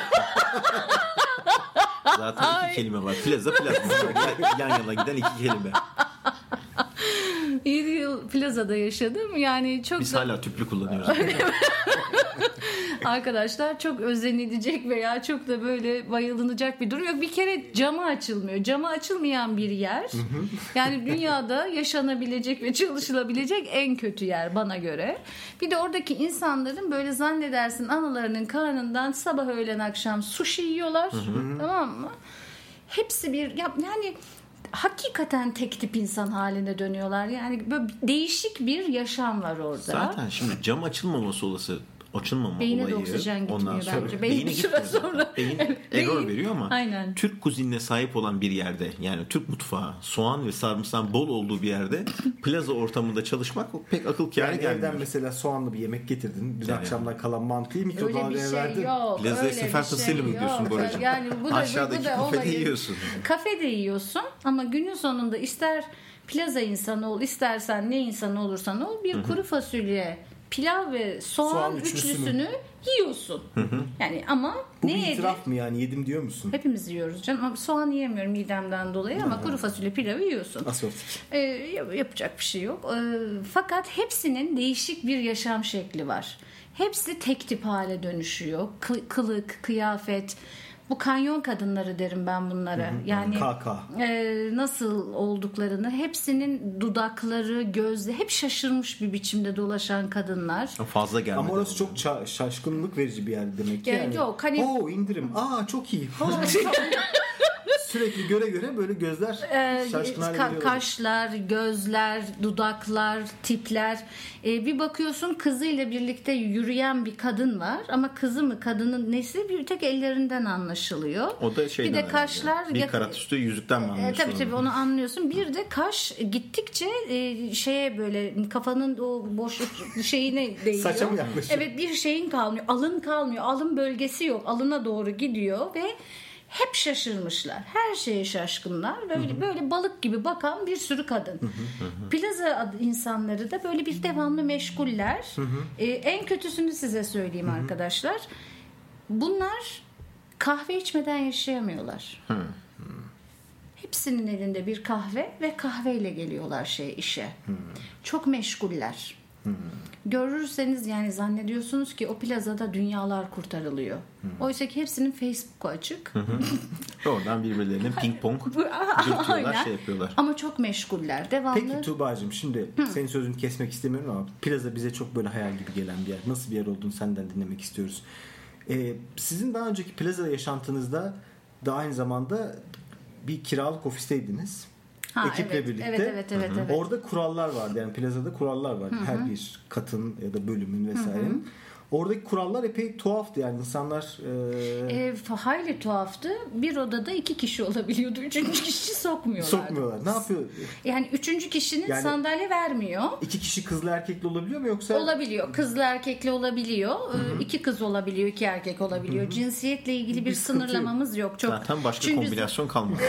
Speaker 1: Zaten iki Ay. kelime var. Plaza plazma. Yan yana giden iki kelime.
Speaker 4: yedi yıl plazada yaşadım. Yani çok
Speaker 1: Biz
Speaker 4: da...
Speaker 1: hala tüplü kullanıyoruz.
Speaker 4: Arkadaşlar çok özenilecek veya çok da böyle bayılınacak bir durum yok. Bir kere camı açılmıyor. Camı açılmayan bir yer. Yani dünyada yaşanabilecek ve çalışılabilecek en kötü yer bana göre. Bir de oradaki insanların böyle zannedersin analarının karnından sabah öğlen akşam sushi yiyorlar. Tamam mı? Hepsi bir yani hakikaten tek tip insan haline dönüyorlar. Yani böyle değişik bir yaşam var orada.
Speaker 1: Zaten şimdi cam açılmaması olası açılmama
Speaker 4: Beyine
Speaker 1: olayı.
Speaker 4: De oksijen gitmiyor
Speaker 1: ondan sonra
Speaker 4: bence.
Speaker 1: Beyin bir süre sonra. Beyin error veriyor ama
Speaker 4: Aynen.
Speaker 1: Türk kuzinine sahip olan bir yerde yani Türk mutfağı soğan ve sarımsağın bol olduğu bir yerde plaza ortamında çalışmak pek akıl kârı
Speaker 2: yani
Speaker 1: gelmiyor.
Speaker 2: Evden mesela soğanlı bir yemek getirdin. Bir yani akşamdan yani. Kalan mantıyı mikrodalgaya
Speaker 4: şey
Speaker 2: verdin.
Speaker 1: Plazaya sefer tasıyla mı gidiyorsun Boracığım?
Speaker 4: Yani bu da,
Speaker 1: aşağıdaki
Speaker 4: bu da
Speaker 1: kafede
Speaker 4: olayı,
Speaker 1: yiyorsun.
Speaker 4: Kafede yiyorsun ama günün sonunda ister plaza insanı ol istersen ne insanı olursan ol bir kuru fasulye pilav ve soğan, soğan üçlüsünü. üçlüsünü yiyorsun. Hı hı. Yani ama
Speaker 2: bu
Speaker 4: ne
Speaker 2: bir
Speaker 4: yedin?
Speaker 2: itiraf mı yani yedim diyor musun?
Speaker 4: Hepimiz yiyoruz canım ama soğan yiyemiyorum midemden dolayı ama hı hı. kuru fasulye pilavı yiyorsun.
Speaker 2: Asortik.
Speaker 4: Ee, yapacak bir şey yok. Ee, fakat hepsinin değişik bir yaşam şekli var. Hepsi tek tip hale dönüşüyor. Kı- kılık, kıyafet. Bu kanyon kadınları derim ben bunlara. Hı hı. Yani e, nasıl olduklarını hepsinin dudakları, gözleri hep şaşırmış bir biçimde dolaşan kadınlar.
Speaker 1: Fazla gelmedi.
Speaker 2: Ama orası çok ça- şaşkınlık verici bir yer demek ki.
Speaker 4: Yani, yani. Yok hani.
Speaker 2: Oo indirim. Aa çok iyi. Sürekli göre göre böyle gözler
Speaker 4: ee, ka- kaşlar, gözler, dudaklar, tipler. Ee, bir bakıyorsun kızıyla birlikte yürüyen bir kadın var ama kızı mı kadının nesi bir tek ellerinden anlaşılıyor.
Speaker 1: O da şeyden.
Speaker 4: Bir de kaşlar.
Speaker 1: Yani. Bir karat üstü yüzükten mi anlıyorsun?
Speaker 4: E, tabii tabii onu anlıyorsun. Bir de kaş gittikçe e, şeye böyle kafanın o boşluk şeyine değiyor.
Speaker 2: Saça mı yaklaşıyor?
Speaker 4: Evet bir şeyin kalmıyor. Alın kalmıyor. Alın bölgesi yok. Alına doğru gidiyor ve hep şaşırmışlar. Her şeye şaşkınlar. Böyle, hı hı. böyle balık gibi bakan bir sürü kadın. Hı hı hı. Plaza insanları da böyle bir devamlı meşguller. Hı hı. Ee, en kötüsünü size söyleyeyim hı hı. arkadaşlar. Bunlar kahve içmeden yaşayamıyorlar. Hı hı. Hepsinin elinde bir kahve ve kahveyle geliyorlar şey işe. Hı hı. Çok meşguller. Hmm. Görürseniz yani zannediyorsunuz ki o plazada dünyalar kurtarılıyor. Hmm. Oysa ki hepsinin Facebook'u açık.
Speaker 1: Oradan birbirlerine ping pong dürtüyorlar, şey yapıyorlar.
Speaker 4: Ama çok meşguller. Devamlı.
Speaker 2: Peki Tuğba'cığım şimdi Hı. senin sözünü kesmek istemiyorum ama plaza bize çok böyle hayal gibi gelen bir yer. Nasıl bir yer olduğunu senden dinlemek istiyoruz. Ee, sizin daha önceki plaza yaşantınızda da aynı zamanda bir kiralık ofisteydiniz. Ha, ekiple
Speaker 4: evet,
Speaker 2: birlikte.
Speaker 4: Evet, evet, evet, evet.
Speaker 2: Orada kurallar vardı. Yani plazada kurallar vardı. Hı-hı. Her bir katın ya da bölümün vesairenin. Hı-hı. Oradaki kurallar epey tuhaftı yani insanlar
Speaker 4: e... E, hayli tuhaftı. Bir odada iki kişi olabiliyordu. Üçüncü kişi sokmuyorlar.
Speaker 2: Sokmuyorlar. Ne yapıyor?
Speaker 4: Yani üçüncü kişinin yani sandalye vermiyor.
Speaker 2: İki kişi kızlı erkekli olabiliyor mu yoksa?
Speaker 4: Olabiliyor. Kızlı erkekli olabiliyor. Hı-hı. İki kız olabiliyor. İki erkek olabiliyor. Hı-hı. Cinsiyetle ilgili bir, bir sınırlamamız yok. Çok.
Speaker 1: Zaten başka Çünkü... kombinasyon kalmadı.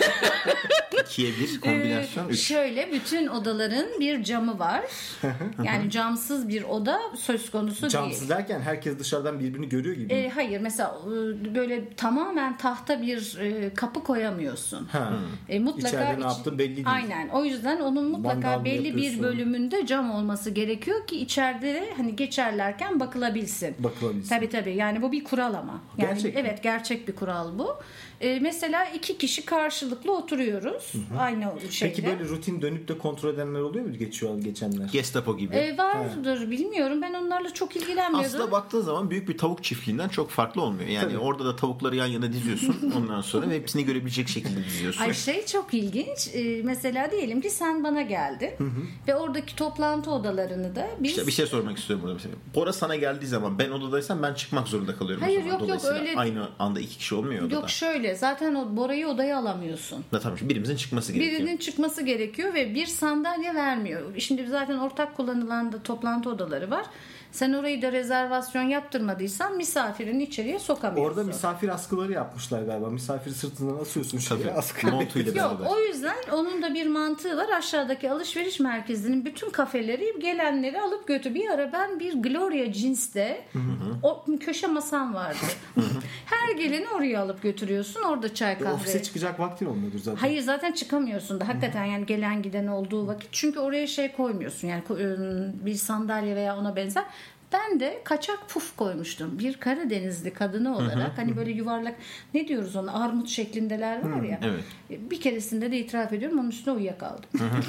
Speaker 1: İkiye bir kombinasyon.
Speaker 4: Ee, şöyle bütün odaların bir camı var. Yani camsız bir oda söz konusu
Speaker 2: camsız
Speaker 4: değil.
Speaker 2: Camsız derken herkes dışarıdan birbirini görüyor gibi.
Speaker 4: Ee, hayır mesela böyle tamamen tahta bir kapı koyamıyorsun.
Speaker 2: Ha.
Speaker 4: E, mutlaka
Speaker 2: İçeride ne yaptığın belli değil.
Speaker 4: Aynen. O yüzden onun mutlaka Mandal belli bir bölümünde cam olması gerekiyor ki içeride hani geçerlerken bakılabilsin.
Speaker 2: Bakılabilsin.
Speaker 4: Tabii tabii. Yani bu bir kural ama. Yani
Speaker 2: gerçek
Speaker 4: evet mi? Gerçek bir kural bu. Ee, mesela iki kişi karşılıklı oturuyoruz. Hı hı. Aynı şeyde.
Speaker 2: Peki böyle rutin dönüp de kontrol edenler oluyor mu geçiyor geçenler?
Speaker 1: Gestapo gibi.
Speaker 4: Ee, vardır ha. Bilmiyorum. Ben onlarla çok ilgilenmiyordum.
Speaker 1: Aslında baktığın zaman büyük bir tavuk çiftliğinden çok farklı olmuyor. Yani Tabii. orada da tavukları yan yana diziyorsun. Ondan sonra ve hepsini görebilecek şekilde diziyorsun.
Speaker 4: Ay şey çok ilginç. Ee, mesela diyelim ki sen bana geldin. Hı hı. Ve oradaki toplantı odalarını da biz...
Speaker 1: İşte bir şey sormak istiyorum burada mesela. Bora sana geldiği zaman ben odadaysam ben çıkmak zorunda kalıyorum.
Speaker 4: Hayır yok yok öyle.
Speaker 1: Aynı anda iki kişi olmuyor odada.
Speaker 4: Yok şöyle zaten o Bora'yı odaya alamıyorsun.
Speaker 1: Da, tamam birimizin çıkması gerekiyor.
Speaker 4: Birinin çıkması gerekiyor ve bir sandalye vermiyor. Şimdi zaten ortak kullanılan da toplantı odaları var. Sen orayı da rezervasyon yaptırmadıysan misafirini içeriye sokamıyorsun.
Speaker 2: Orada misafir askıları yapmışlar galiba. Misafiri sırtından asıyorsun şöyle askı.
Speaker 4: Yok, o yüzden onun da bir mantığı var. Aşağıdaki alışveriş merkezinin bütün kafeleri gelenleri alıp götü. Bir ara ben bir Gloria Jeans'te o köşe masam vardı. Her geleni oraya alıp götürüyorsun. Orada çay kahve.
Speaker 2: Ofise çıkacak vaktin olmuyordur zaten.
Speaker 4: Hayır, zaten çıkamıyorsun da hakikaten yani gelen giden olduğu vakit. Çünkü oraya şey koymuyorsun yani bir sandalye veya ona benzer. Ben de kaçak puf koymuştum. Bir Karadenizli kadını olarak hı hı, hani böyle yuvarlak ne diyoruz ona, armut şeklindeler var ya.
Speaker 1: Evet.
Speaker 4: Bir keresinde de itiraf ediyorum onun üstüne uyuyakaldım.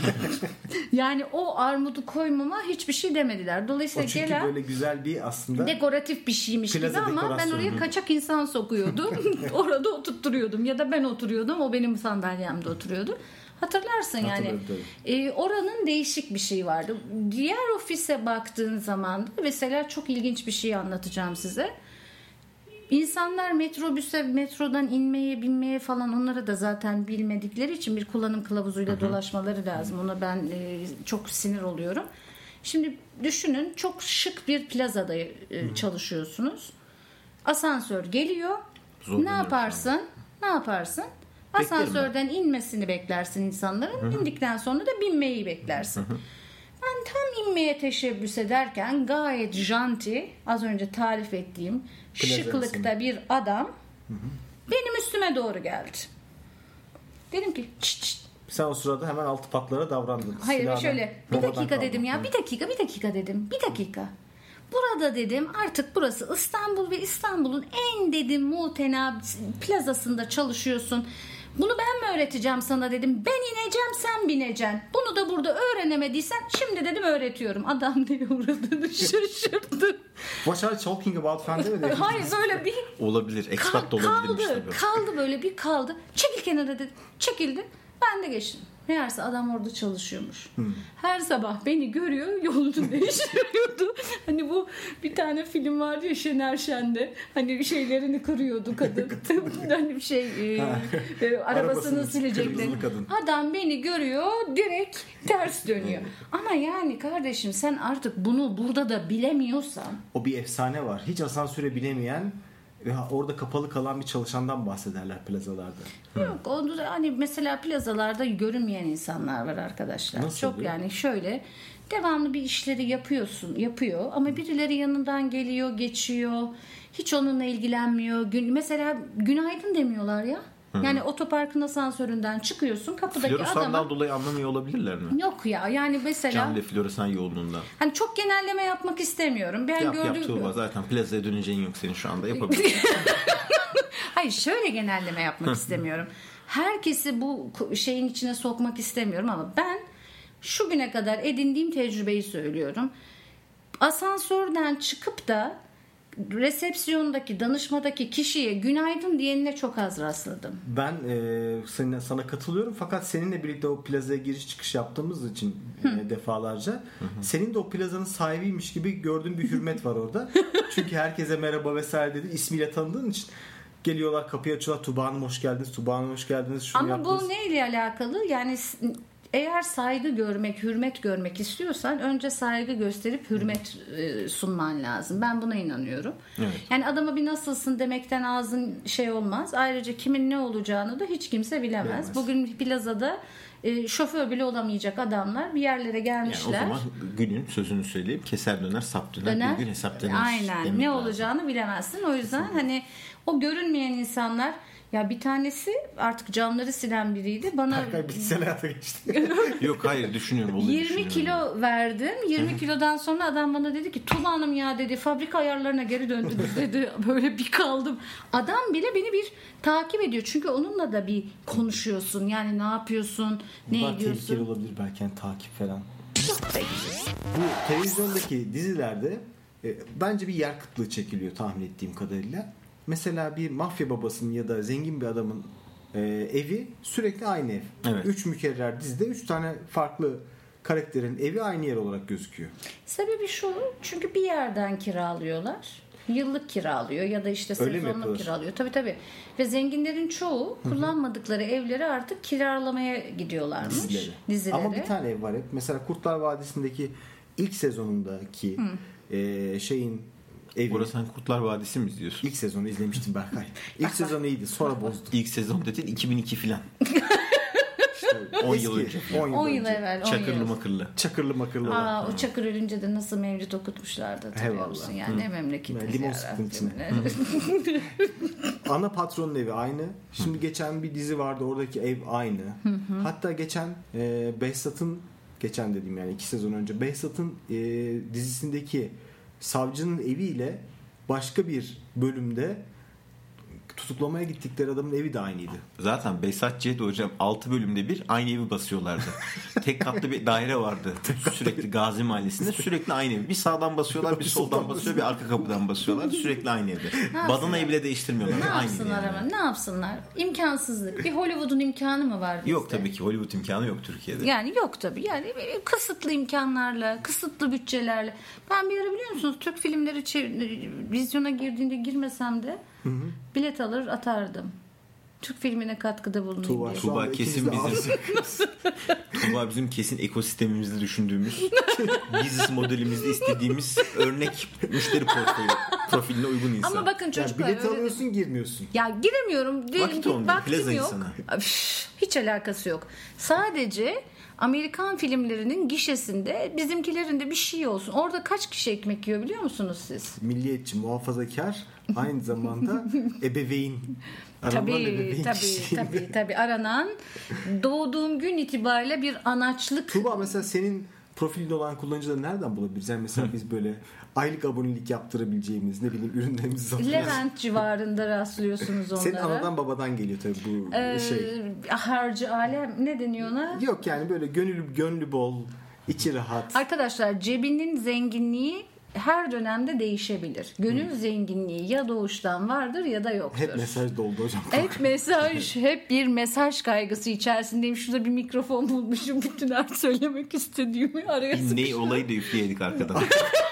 Speaker 4: Yani o armudu koymama hiçbir şey demediler. Dolayısıyla
Speaker 2: o çünkü
Speaker 4: gelen
Speaker 2: böyle güzel bir aslında
Speaker 4: dekoratif bir şeymiş gibi ama ben oraya kaçak insan sokuyordum. Orada oturtturuyordum ya da ben oturuyordum, o benim sandalyemde oturuyordu. Hatırlarsın yani. E, oranın değişik bir şey vardı. Diğer ofise baktığın zaman mesela çok ilginç bir şey anlatacağım size. İnsanlar metrobüse, metrodan inmeye, binmeye falan, onları da zaten bilmedikleri için bir kullanım kılavuzuyla hı hı, dolaşmaları lazım. Ona ben e, çok sinir oluyorum. Şimdi düşünün, çok şık bir plazada e, çalışıyorsunuz. Asansör geliyor. Zor ne yaparsın? Sana. Ne yaparsın? Asansörden inmesini beklersin insanların. Hı-hı. İndikten sonra da binmeyi beklersin. Hı-hı. Ben tam inmeye teşebbüs ederken gayet janti, az önce tarif ettiğim Plaza şıklıkta misin? Bir adam Hı-hı. benim üstüme doğru geldi. Dedim ki çıt çıt.
Speaker 2: Sen o sırada hemen altı patlara davrandın.
Speaker 4: Hayır Silahına, şöyle bir dakika dedim ya, bir dakika bir dakika dedim bir dakika. Burada dedim artık burası İstanbul ve İstanbul'un en dedim muhtena plazasında çalışıyorsun. Bunu ben mi öğreteceğim sana dedim. Ben ineceğim, sen bineceksin. Bunu da burada öğrenemediysen şimdi dedim öğretiyorum. Adam neye uğradığını şaşırdı.
Speaker 2: What are you talking about falan demedi.
Speaker 4: Hayır böyle bir...
Speaker 1: Olabilir. Expat da olabilirmiş
Speaker 4: tabii. Kaldı, kaldı böyle bir kaldı. Çekil kenara dedim. Çekildi. Ben de geçtim. Meğerse adam orada çalışıyormuş. Hmm. Her sabah beni görüyor, yolunu değiştiriyordu. Hani bu bir tane film vardı ya Şener Şen'de. Hani şeylerini kırıyordu kadın. Hani bir şey e, e, arabasını silecekler. Adam beni görüyor, direkt ters dönüyor. Ama yani kardeşim sen artık bunu burada da bilemiyorsan.
Speaker 2: O bir efsane var. Hiç asansöre binemeyen ve orada kapalı kalan bir çalışandan bahsederler plazalarda.
Speaker 4: Yok, onu hani mesela plazalarda görünmeyen insanlar var arkadaşlar.
Speaker 2: Nasıl
Speaker 4: çok
Speaker 2: diyor?
Speaker 4: Yani şöyle devamlı bir işleri yapıyorsun, yapıyor ama birileri yanından geliyor, geçiyor. Hiç onunla ilgilenmiyor. Gün, mesela günaydın demiyorlar ya. Hı. Yani otoparkın asansöründen çıkıyorsun, kapıdaki
Speaker 1: floresandan
Speaker 4: adama...
Speaker 1: dolayı anlamıyor olabilirler mi?
Speaker 4: Yok ya, yani mesela...
Speaker 1: Cam ve floresan yoğunluğundan.
Speaker 4: Hani çok genelleme yapmak istemiyorum. Ben
Speaker 1: yap
Speaker 4: gördüğüm...
Speaker 1: yap Tuğba, zaten plazaya döneceğin yok senin şu anda, yapabilirsin.
Speaker 4: Hayır, şöyle genelleme yapmak istemiyorum. Herkesi bu şeyin içine sokmak istemiyorum ama ben şu güne kadar edindiğim tecrübeyi söylüyorum. Asansörden çıkıp da resepsiyondaki, danışmadaki kişiye günaydın diyenine çok az rastladım.
Speaker 2: Ben e, seninle, sana katılıyorum fakat seninle birlikte o plazaya giriş çıkış yaptığımız için e, defalarca hı hı. senin de o plazanın sahibiymiş gibi gördüğün bir hürmet var orada. Çünkü herkese merhaba vesaire dedi, ismiyle tanıdığın için geliyorlar, kapıyı açıyorlar. Tuba Hanım hoş geldiniz, Tuba Hanım hoş geldiniz. Şunu
Speaker 4: ama
Speaker 2: yaptınız.
Speaker 4: Bu neyle alakalı? Yani eğer saygı görmek, hürmet görmek istiyorsan önce saygı gösterip hürmet e, sunman lazım. Ben buna inanıyorum.
Speaker 1: Evet.
Speaker 4: Yani adama bir nasılsın demekten ağzın şey olmaz. Ayrıca kimin ne olacağını da hiç kimse bilemez. bilemez. Bugün plazada e, şoför bile olamayacak adamlar bir yerlere gelmişler.
Speaker 1: Yani o zaman günün sözünü söyleyip keser döner sap döner,
Speaker 4: döner.
Speaker 1: Bir gün hesap döner.
Speaker 4: Aynen. Ne lazım. Olacağını bilemezsin. O yüzden Kesinlikle. Hani o görünmeyen insanlar, ya bir tanesi artık camları silen biriydi. Bana
Speaker 2: bitkisel hayata geçti.
Speaker 1: Yok hayır düşünüyorum.
Speaker 4: yirmi kilo verdim. yirmi kilodan sonra adam bana dedi ki Tuba Hanım ya dedi fabrika ayarlarına geri döndünüz dedi. Böyle bir kaldım. Adam bile beni bir takip ediyor. Çünkü onunla da bir konuşuyorsun. Yani ne yapıyorsun? Ne
Speaker 2: Bunlar
Speaker 4: ediyorsun?
Speaker 2: tehlikeli olabilir belki, yani takip falan.
Speaker 4: Çok peki.
Speaker 2: Bu televizyondaki dizilerde e, bence bir yer kıtlığı çekiliyor tahmin ettiğim kadarıyla. Mesela bir mafya babasının ya da zengin bir adamın e, evi sürekli aynı ev.
Speaker 1: Evet.
Speaker 2: Üç mükerrer dizide üç tane farklı karakterin evi aynı yer olarak gözüküyor.
Speaker 4: Sebebi şu, çünkü bir yerden kiralıyorlar. Yıllık kiralıyor ya da işte sezonluk kiralıyor. Tabii tabii. Ve zenginlerin çoğu kullanmadıkları evleri artık kiralamaya gidiyorlarmış.
Speaker 2: Dizileri.
Speaker 4: Dizileri.
Speaker 2: Ama bir tane ev var hep. Mesela Kurtlar Vadisi'ndeki ilk sezonundaki e, şeyin evi.
Speaker 1: Orası sen Kurtlar Vadisi mi izliyorsun?
Speaker 2: İlk sezonu izlemiştim Berkay. İlk sezonu iyiydi. Sonra bozdu.
Speaker 1: İlk sezon dediğin iki bin iki filan. on yıl önce.
Speaker 4: on yıl evvel.
Speaker 1: Çakırlı makırlı.
Speaker 2: Çakırlı makırlı.
Speaker 4: Aa, o Çakır ölünce de nasıl mevlid okutmuşlardı hatırlıyor musun? Yani ne memleketiz
Speaker 2: limon
Speaker 4: ya.
Speaker 2: sıktın içine. Ana patronun evi aynı. Şimdi geçen bir dizi vardı. Oradaki ev aynı. Hatta geçen e, Behzat'ın geçen dediğim yani iki sezon önce Behzat'ın e, dizisindeki savcının eviyle başka bir bölümde tutuklamaya gittikleri adamın evi de aynıydı.
Speaker 1: Zaten Behzat Ç. hocam altı bölümde bir aynı evi basıyorlardı. Tek katlı bir daire vardı. Sürekli Gazi Mahallesi'nde sürekli aynı evi. Bir sağdan basıyorlar, bir soldan basıyor, bir arka kapıdan basıyorlar. Sürekli aynı evde. Badanayı bile değiştirmiyorlar.
Speaker 4: Ne
Speaker 1: aynı
Speaker 4: yapsınlar
Speaker 1: yani.
Speaker 4: ama? Ne yapsınlar? İmkansızlık. Bir Hollywood'un imkanı mı var bizde?
Speaker 1: Yok tabii ki Hollywood imkanı yok Türkiye'de.
Speaker 4: Yani yok tabii. Yani kısıtlı imkanlarla, kısıtlı bütçelerle. Ben bir ara biliyor musunuz Türk filmleri çev- vizyona girdiğinde girmesem de Hı hı. bilet alır atardım. Türk filmine katkıda bulunayım
Speaker 1: Tuğba,
Speaker 4: diye.
Speaker 1: Tuğba kesin bizim Tuğba bizim kesin ekosistemimizde düşündüğümüz business modelimizde istediğimiz örnek müşteri portföyü profiline uygun insan.
Speaker 4: Ama bakın çocuklar.
Speaker 2: Yani bilet alıyorsun öyle... girmiyorsun.
Speaker 4: Ya giremiyorum.
Speaker 1: Vakit olmuyor. Plaza
Speaker 4: yok.
Speaker 1: insana.
Speaker 4: Üf, hiç alakası yok. Sadece Amerikan filmlerinin gişesinde bizimkilerin de bir şey olsun. Orada kaç kişi ekmek yiyor biliyor musunuz siz?
Speaker 2: Milliyetçi, muhafazakar, aynı zamanda ebeveyn.
Speaker 4: Tabii, ebeveyn tabii, tabii, tabii. Aranan doğduğum gün itibariyle bir anaçlık.
Speaker 2: Tuğba mesela senin profilinde olan kullanıcıları nereden bulabiliriz? Yani mesela biz böyle aylık abonelik yaptırabileceğimiz ne bileyim ürünlerimizi satıyoruz.
Speaker 4: Levent civarında rastlıyorsunuz onlara.
Speaker 2: Senin anadan babadan geliyor tabii bu ee, şey.
Speaker 4: Harcı alem ne deniyor ona?
Speaker 2: Yok yani böyle gönüllü gönlü bol, içi rahat.
Speaker 4: Arkadaşlar cebinin zenginliği her dönemde değişebilir. Gönül hmm. zenginliği ya doğuştan vardır ya da yoktur.
Speaker 2: Hep mesaj doldu hocam.
Speaker 4: Hep mesaj, hep bir mesaj kaygısı içerisindeyim. Şurada bir mikrofon bulmuşum. Bütün her söylemek istediğimi araya sıkıştım.
Speaker 1: İnneyi olayı da üfleyedik arkadan.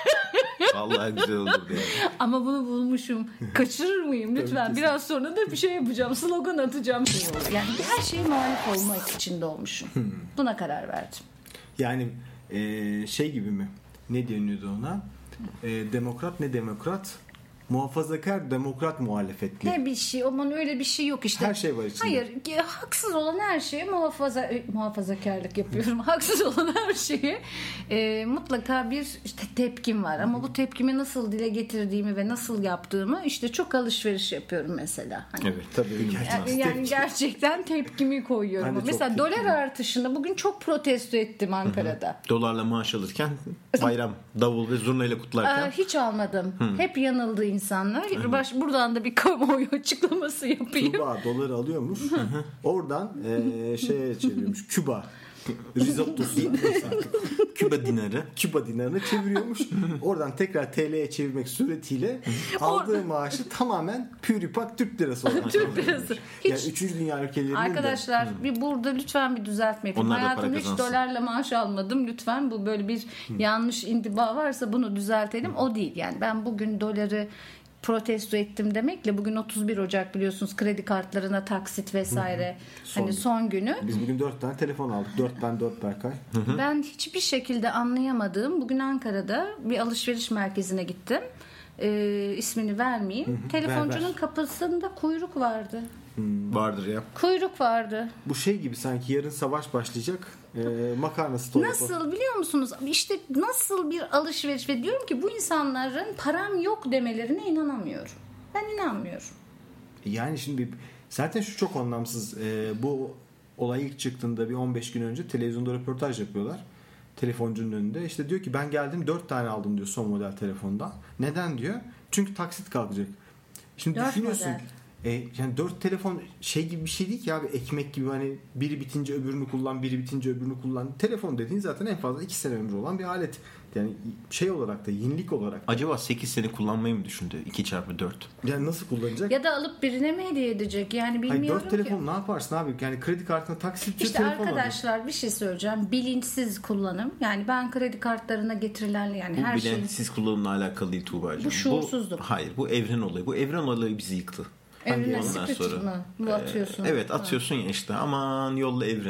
Speaker 1: Vallahi güzel olurdu yani.
Speaker 4: Ama bunu bulmuşum. Kaçırır mıyım lütfen? Biraz sonra da bir şey yapacağım. Slogan atacağım. Yani her şeye muhalif olmak için doğmuşum. Hmm. Buna karar verdim.
Speaker 2: Yani e, şey gibi mi? Ne deniyordu ona? E, demokrat ne demokrat? Muhafazakar demokrat muhalefetli.
Speaker 4: Ne bir şey, aman öyle bir şey yok işte.
Speaker 2: Her şey var içinde.
Speaker 4: Hayır, haksız olan her şeye muhafaza muhafazakarlık yapıyorum. Haksız olan her şeye e, mutlaka bir işte tepkim var. Ama bu tepkimi nasıl dile getirdiğimi ve nasıl yaptığımı işte çok alışveriş yapıyorum mesela. Hani,
Speaker 1: evet, tabii.
Speaker 4: Yani, yani gerçekten tepkimi koyuyorum. Hani mesela dolar tepkimi. Artışında bugün çok protesto ettim Ankara'da.
Speaker 1: Hı-hı. Dolarla maaş alırken bayram, davul ve zurnayla kutlarken.
Speaker 4: Aa, hiç almadım. Hı. Hep yanıldı insanlar. Baş, buradan da bir kamuoyu açıklaması yapayım.
Speaker 2: Tuğba doları alıyormuş. Oradan e, şeye çeviriyormuş. Küba. Risottosu.
Speaker 1: Küba dinarı.
Speaker 2: Küba dinarını çeviriyormuş. Oradan tekrar T L'ye çevirmek suretiyle aldığı maaşı tamamen pürüpak Türk lirası olarak.
Speaker 4: Türk lirası.
Speaker 2: Hiç... Yani üçüncü dünya ülkelerinin
Speaker 4: arkadaşlar
Speaker 2: de...
Speaker 4: bir burada lütfen bir düzeltme yapın. Hayatımda hiç dolarla maaş almadım. Lütfen bu böyle bir yanlış intiba varsa bunu düzeltelim. O değil. Yani ben bugün doları protesto ettim demekle bugün otuz bir Ocak biliyorsunuz kredi kartlarına taksit vesaire son, hani son günü.
Speaker 2: Biz bugün dört tane telefon aldık. dört ben dört Berkay.
Speaker 4: Ben hiçbir şekilde anlayamadığım bugün Ankara'da bir alışveriş merkezine gittim. Ee, ismini vermeyeyim. Telefoncunun ver, ver. kapısında kuyruk vardı.
Speaker 1: Hmm. Vardır ya.
Speaker 4: Kuyruk vardı.
Speaker 2: Bu şey gibi sanki yarın savaş başlayacak. E, makarna stoğu.
Speaker 4: Nasıl biliyor musunuz? İşte nasıl bir alışveriş ve diyorum ki bu insanların param yok demelerine inanamıyorum. Ben inanmıyorum.
Speaker 2: Yani şimdi zaten şu çok anlamsız. E, bu olay ilk çıktığında bir on beş gün önce televizyonda röportaj yapıyorlar. Telefoncunun önünde. İşte diyor ki ben geldim dört tane aldım diyor son model telefondan. Neden diyor? Çünkü taksit kalkacak. Şimdi dört düşünüyorsun. Model. E, yani dört telefon şey gibi bir şey değil ki abi, ekmek gibi hani biri bitince öbürünü kullan, biri bitince öbürünü kullan. Telefon dediğin zaten en fazla iki sene ömrü olan bir alet. Yani şey olarak da yenilik olarak da.
Speaker 1: Acaba sekiz sene kullanmayı mı düşündü iki çarpı dört?
Speaker 2: Yani nasıl kullanacak?
Speaker 4: Ya da alıp birine mi hediye edecek? Yani bilmiyorum ki.
Speaker 2: dört telefon ne yaparsın abi? Yani kredi kartına taksitçi
Speaker 4: işte
Speaker 2: telefon alıyor.
Speaker 4: Arkadaşlar alıyor. Bir şey söyleyeceğim. Bilinçsiz kullanım. Yani ben kredi kartlarına getirilen yani
Speaker 1: bu
Speaker 4: her şey. Bu
Speaker 1: bilinçsiz kullanımla alakalı değil Tuğba'cığım.
Speaker 4: Bu şuursuzluk.
Speaker 1: Bu, hayır bu evren olayı. Bu evren olayı bizi yıktı.
Speaker 4: Evrene sıkıntı mı? Bu atıyorsun.
Speaker 1: Evet atıyorsun ha. Ya işte aman yolla evrene.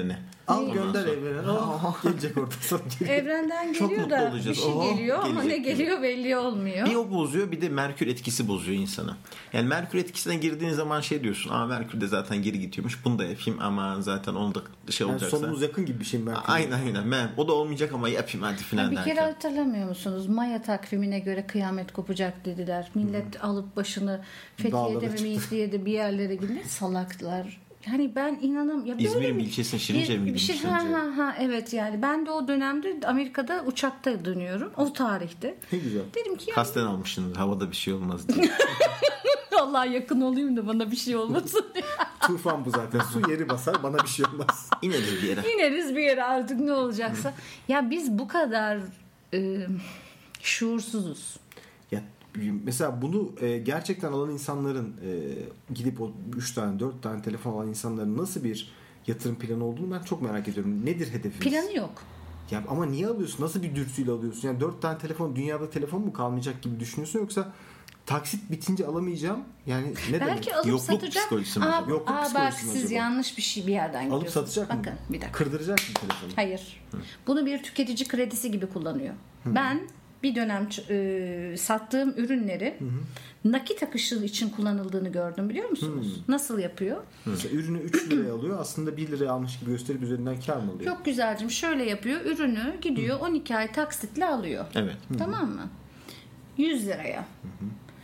Speaker 2: Al gönder evrene. Oh, gelecek orada sana.
Speaker 4: Evrenden geliyor da bir şey oh, geliyor ama ne geliyor belli olmuyor.
Speaker 1: Bir o bozuyor, bir de Merkür etkisi bozuyor insanı. Yani Merkür etkisine girdiğin zaman şey diyorsun. Aa Merkür de zaten geri gidiyormuş. Bunu da yapayım ama zaten onu da şey
Speaker 2: yani
Speaker 1: olacaksa.
Speaker 2: Sonumuz yakın gibi bir şey Merkür.
Speaker 1: Aynen aynen. Ben, o da olmayacak ama yapayım hadi filan
Speaker 4: bir
Speaker 1: derken.
Speaker 4: kere hatırlamıyor musunuz? Maya takvimine göre kıyamet kopacak dediler. Millet hmm. alıp başını Fethiye'de ve Miğitliye'de bir yerlere gidiyor. Salaklar. Yani ben inanam ya
Speaker 1: İzmir'in bir ilçesine Şirince'ye mi
Speaker 4: bir şey ha, ha ha evet yani ben de o dönemde Amerika'da uçakta dönüyorum o tarihte.
Speaker 2: Ne güzel.
Speaker 4: Dedim ki
Speaker 1: kasten yani... almışsınız havada bir şey olmaz diye.
Speaker 4: Allah yakın olayım da bana bir şey olmasın.
Speaker 2: Tufan bu zaten. Su yeri basar bana bir şey olmaz.
Speaker 1: İneriz bir yere.
Speaker 4: İneriz bir yere artık ne olacaksa. Ya biz bu kadar e, şuursuzuz.
Speaker 2: Ya mesela bunu e, gerçekten alan insanların e, gidip o üç tane dört tane telefon alan insanların nasıl bir yatırım planı olduğunu ben çok merak ediyorum. Nedir hedefiniz?
Speaker 4: Planı yok.
Speaker 2: Ya ama niye alıyorsun? Nasıl bir dürtüyle alıyorsun? Yani dört tane telefon dünyada telefon mu kalmayacak gibi düşünüyorsun yoksa taksit bitince alamayacağım. Yani ne
Speaker 4: belki
Speaker 2: demek?
Speaker 4: alıp
Speaker 1: yokluk
Speaker 4: satacak.
Speaker 1: Psikolojisi mi
Speaker 4: aa,
Speaker 1: acaba?
Speaker 4: Yokluk aa,
Speaker 2: psikolojisi
Speaker 4: bak
Speaker 2: mi
Speaker 4: siz
Speaker 2: acaba?
Speaker 4: yanlış bir şey bir yerden gidiyorsunuz.
Speaker 2: Alıp satacak
Speaker 4: bakın,
Speaker 2: mı?
Speaker 4: Bakın bir dakika.
Speaker 2: Kırdıracak mı telefonu?
Speaker 4: Hayır. Hı. Bunu bir tüketici kredisi gibi kullanıyor. Hı. Ben bir dönem e, sattığım ürünleri hı hı. nakit akışı için kullanıldığını gördüm biliyor musunuz? Hı. Nasıl yapıyor?
Speaker 2: Hı. Mesela ürünü üç liraya alıyor. Aslında bir liraya almış gibi gösterip üzerinden kar mı alıyor?
Speaker 4: Çok güzelcim. Şöyle yapıyor. Ürünü gidiyor hı. on iki ay taksitle alıyor.
Speaker 1: Evet.
Speaker 4: Tamam mı? yüz liraya. Hı hı.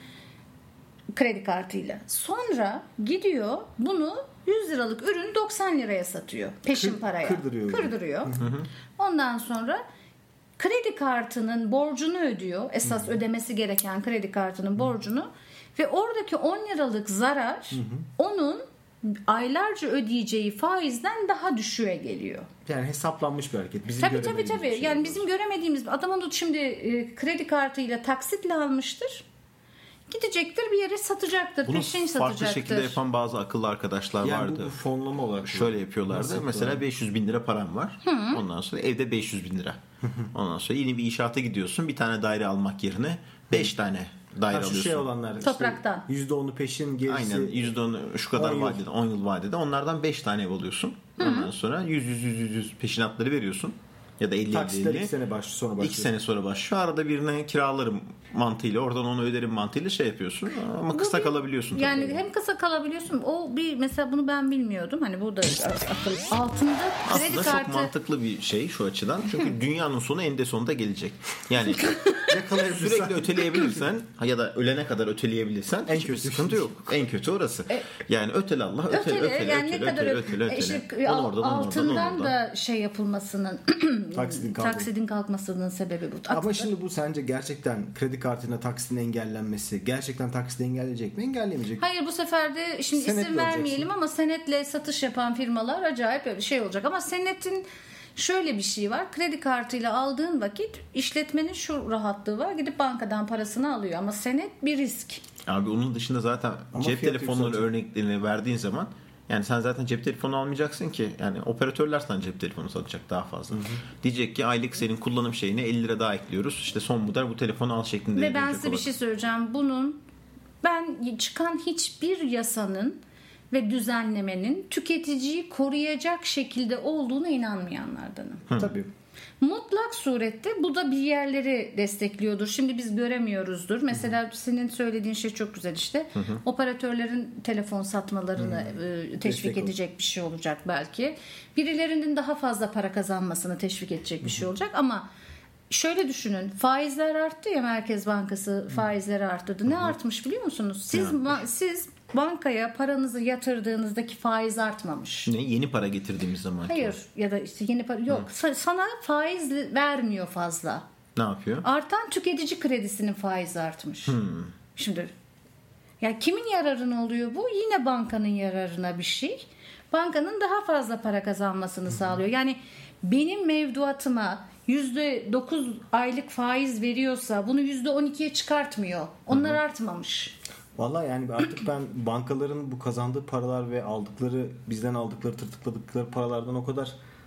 Speaker 4: Kredi kartıyla. Sonra gidiyor bunu yüz liralık ürünü doksan liraya satıyor. Peşin Kır, paraya.
Speaker 2: Kırdırıyor.
Speaker 4: Kırdırıyor. Hı hı. Ondan sonra kredi kartının borcunu ödüyor. Esas hı hı. ödemesi gereken kredi kartının borcunu ve oradaki on liralık zarar hı hı. onun aylarca ödeyeceği faizden daha düşüğe geliyor.
Speaker 2: Yani hesaplanmış bir hareket. Bizim
Speaker 4: tabii tabii tabii. Şey yani bizim göremediğimiz adam onu şimdi e, kredi kartıyla taksitle almıştır. Gidecektir bir yere satacaktır.
Speaker 1: Bunu
Speaker 4: peşin
Speaker 1: farklı
Speaker 4: satacaktır.
Speaker 1: şekilde yapan bazı akıllı arkadaşlar
Speaker 2: yani
Speaker 1: vardı.
Speaker 2: Bu fonlama olarak.
Speaker 1: Şöyle yapıyorlardı. Mesela var? beş yüz bin lira param var. Hı. Ondan sonra evde beş yüz bin lira. Ondan sonra yeni bir inşaata gidiyorsun. Bir tane daire almak yerine beş tane daire alıyorsun.
Speaker 2: Şey olanlar,
Speaker 4: topraktan.
Speaker 2: Işte yüzde onu peşin gerisi.
Speaker 1: Aynen yüzde onu şu kadar vadede on yıl vadede. Onlardan beş tane ev alıyorsun. Ondan Hı. sonra yüz yüz yüz yüz peşinatları veriyorsun. Ya da elli
Speaker 2: taksitler iki sene başlıyor sonra başlıyor.
Speaker 1: iki sene sonra başlıyor. Arada birine kiralarım mantığıyla oradan onu öderim mantığıyla şey yapıyorsun. Ama bu kısa bir, kalabiliyorsun.
Speaker 4: Yani tabii. Hem kısa kalabiliyorsun. O bir mesela bunu ben bilmiyordum. Hani burada akıl altında kredi
Speaker 1: aslında
Speaker 4: kartı.
Speaker 1: çok mantıklı bir şey şu açıdan. Çünkü dünyanın sonu eninde sonunda gelecek. Yani sürekli öteleyebilirsen ya da ölene kadar öteleyebilirsen en kötü sıkıntı yok. En kötü orası. E, yani ötele Allah ötele ötele ötele
Speaker 4: yani
Speaker 1: ötele,
Speaker 4: ne kadar
Speaker 1: ötele, ötele, ötele.
Speaker 4: Işte,
Speaker 1: onu oradan,
Speaker 4: altından
Speaker 1: oradan, oradan.
Speaker 4: da şey yapılmasının
Speaker 2: taksidin,
Speaker 4: taksidin kalkmasının sebebi bu.
Speaker 2: Ama Atıkta. Şimdi bu sence gerçekten kredi kartına taksidin engellenmesi gerçekten taksidi engelleyecek mi? Engelleyemeyecek.
Speaker 4: Hayır bu sefer de şimdi senetle isim vermeyelim olacaksın. Ama senetle satış yapan firmalar acayip bir şey olacak. Ama senetin şöyle bir şey var. Kredi kartıyla aldığın vakit işletmenin şu rahatlığı var. Gidip bankadan parasını alıyor. Ama senet bir risk.
Speaker 1: Abi onun dışında zaten ama cep telefonları örneklerini verdiğin zaman yani sen zaten cep telefonu almayacaksın ki. Yani operatörler sana cep telefonu satacak daha fazla. Hı hı. Diyecek ki aylık senin kullanım şeyine elli lira daha ekliyoruz. İşte son model bu telefonu al şeklinde.
Speaker 4: Ve ben size olarak. Bir şey söyleyeceğim. Bunun ben çıkan hiçbir yasanın ve düzenlemenin tüketiciyi koruyacak şekilde olduğuna inanmayanlardanım.
Speaker 2: Hı. Tabii.
Speaker 4: Mutlak surette bu da bir yerleri destekliyordur. Şimdi biz göremiyoruzdur. Mesela hı hı. senin söylediğin şey çok güzel işte. Hı hı. Operatörlerin telefon satmalarını hı. teşvik Destek edecek olur. Bir şey olacak belki. Birilerinin daha fazla para kazanmasını teşvik edecek bir hı hı. şey olacak ama şöyle düşünün. Faizler arttı ya Merkez Bankası faizleri arttırdı. Ne hı hı. artmış biliyor musunuz? Siz ma- siz bankaya paranızı yatırdığınızdaki faiz artmamış.
Speaker 1: Ne? Yeni para getirdiğimiz zaman.
Speaker 4: Hayır ya da işte yeni para yok. Hı. Sana faiz vermiyor fazla.
Speaker 1: Ne yapıyor?
Speaker 4: Artan tüketici kredisinin faizi artmış. Hı. Şimdi ya kimin yararına oluyor bu? Yine bankanın yararına bir şey. Bankanın daha fazla para kazanmasını Hı. sağlıyor. Yani benim mevduatıma yüzde dokuz aylık faiz veriyorsa bunu yüzde on ikiye çıkartmıyor. Onlar Hı. artmamış.
Speaker 2: Vallahi yani artık ben bankaların bu kazandığı paralar ve aldıkları bizden aldıkları tırtıkladıkları paralardan o kadar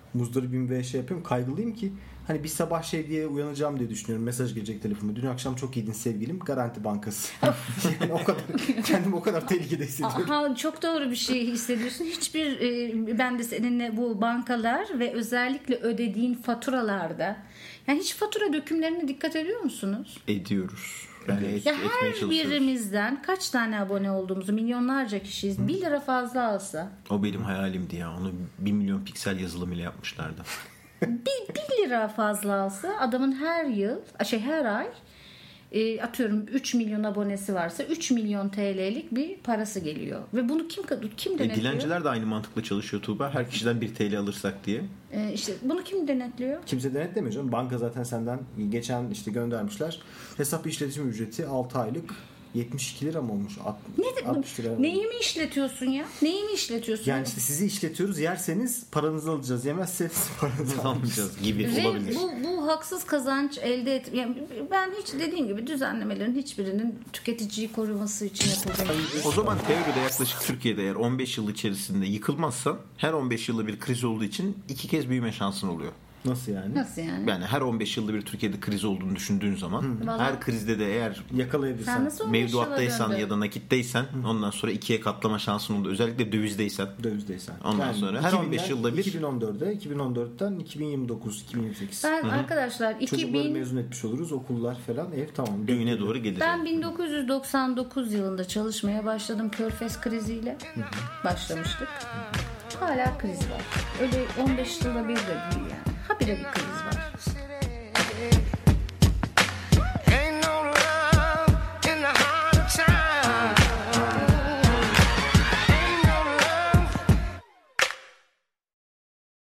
Speaker 2: muzdaribim ve şey yapıyorum. Kaygılıyım ki hani bir sabah şey diye uyanacağım diye düşünüyorum. Mesaj gelecek telefonuma. Dün akşam çok iyiydin sevgilim. Garanti Bankası. Yani o kadar kendimi o kadar tehlikede hissediyorum.
Speaker 4: Aha, çok doğru bir şey hissediyorsun. Hiçbir e, ben de seninle bu bankalar ve özellikle ödediğin faturalarda yani hiç fatura dökümlerine dikkat ediyor musunuz?
Speaker 1: Ediyoruz. Yani et,
Speaker 4: ya her birimizden kaç tane abone olduğumuzu milyonlarca kişiyiz. Hı. Bir lira fazla alsa.
Speaker 1: O benim hayalimdi ya. Onu bir milyon piksel yazılım ile yapmışlardı.
Speaker 4: bir, bir lira fazla alsa adamın her yıl şey her ay e, atıyorum üç milyon abonesi varsa üç milyon T L'lik bir parası geliyor. Ve bunu kim kim denetliyor?
Speaker 1: E, dilenciler de aynı mantıkla çalışıyor Tuğba. Her kişiden bir T L alırsak diye.
Speaker 4: E, işte bunu kim denetliyor?
Speaker 2: Kimse denetlemiyor canım. Banka zaten senden geçen işte göndermişler. Hesap işletim ücreti altı aylık yetmiş iki lira mı olmuş? altmış lira.
Speaker 4: Neyi mi işletiyorsun ya? Neyi mi işletiyorsun?
Speaker 2: Yani işte sizi işletiyoruz. Yerseniz paranızı alacağız. Yemezseniz paranızı almayacağız
Speaker 1: gibi
Speaker 4: Ve
Speaker 1: olabilir.
Speaker 4: Bu, bu haksız kazanç elde et. Yani ben hiç dediğim gibi düzenlemelerin hiçbirinin tüketiciyi koruması için yapıldığını.
Speaker 1: O zaman teoride yaklaşık Türkiye'de eğer on beş yıl içerisinde yıkılmazsan her on beş yılda bir kriz olduğu için iki kez büyüme şansın oluyor.
Speaker 2: Nasıl yani?
Speaker 4: Nasıl yani?
Speaker 1: Yani her on beş yılda bir Türkiye'de kriz olduğunu düşündüğün zaman Hı. her krizde de eğer
Speaker 2: yakalayabilirsen
Speaker 1: mevduattaysan ya da nakitteysen Hı. ondan sonra ikiye katlama şansın oluyor. Özellikle dövizdeysen.
Speaker 2: Dövizdeysen.
Speaker 1: Ondan yani sonra her on beş yılda bir
Speaker 2: iki bin on dörtte iki bin on dörtten iki bin yirmi dokuz iki bin yirmi sekiz
Speaker 4: Ben Hı. arkadaşlar iki bin
Speaker 2: çocukları mezun etmiş oluruz. Okullar falan ev tamam.
Speaker 1: Düğüne doğru gelir.
Speaker 4: Ben bin dokuz yüz doksan dokuz yılında çalışmaya başladım Körfez kriziyle. Hı. Başlamıştık. Hı. Hala kriz var. Öyle on beş yılda bir de değil yani. Habire bir kriz var.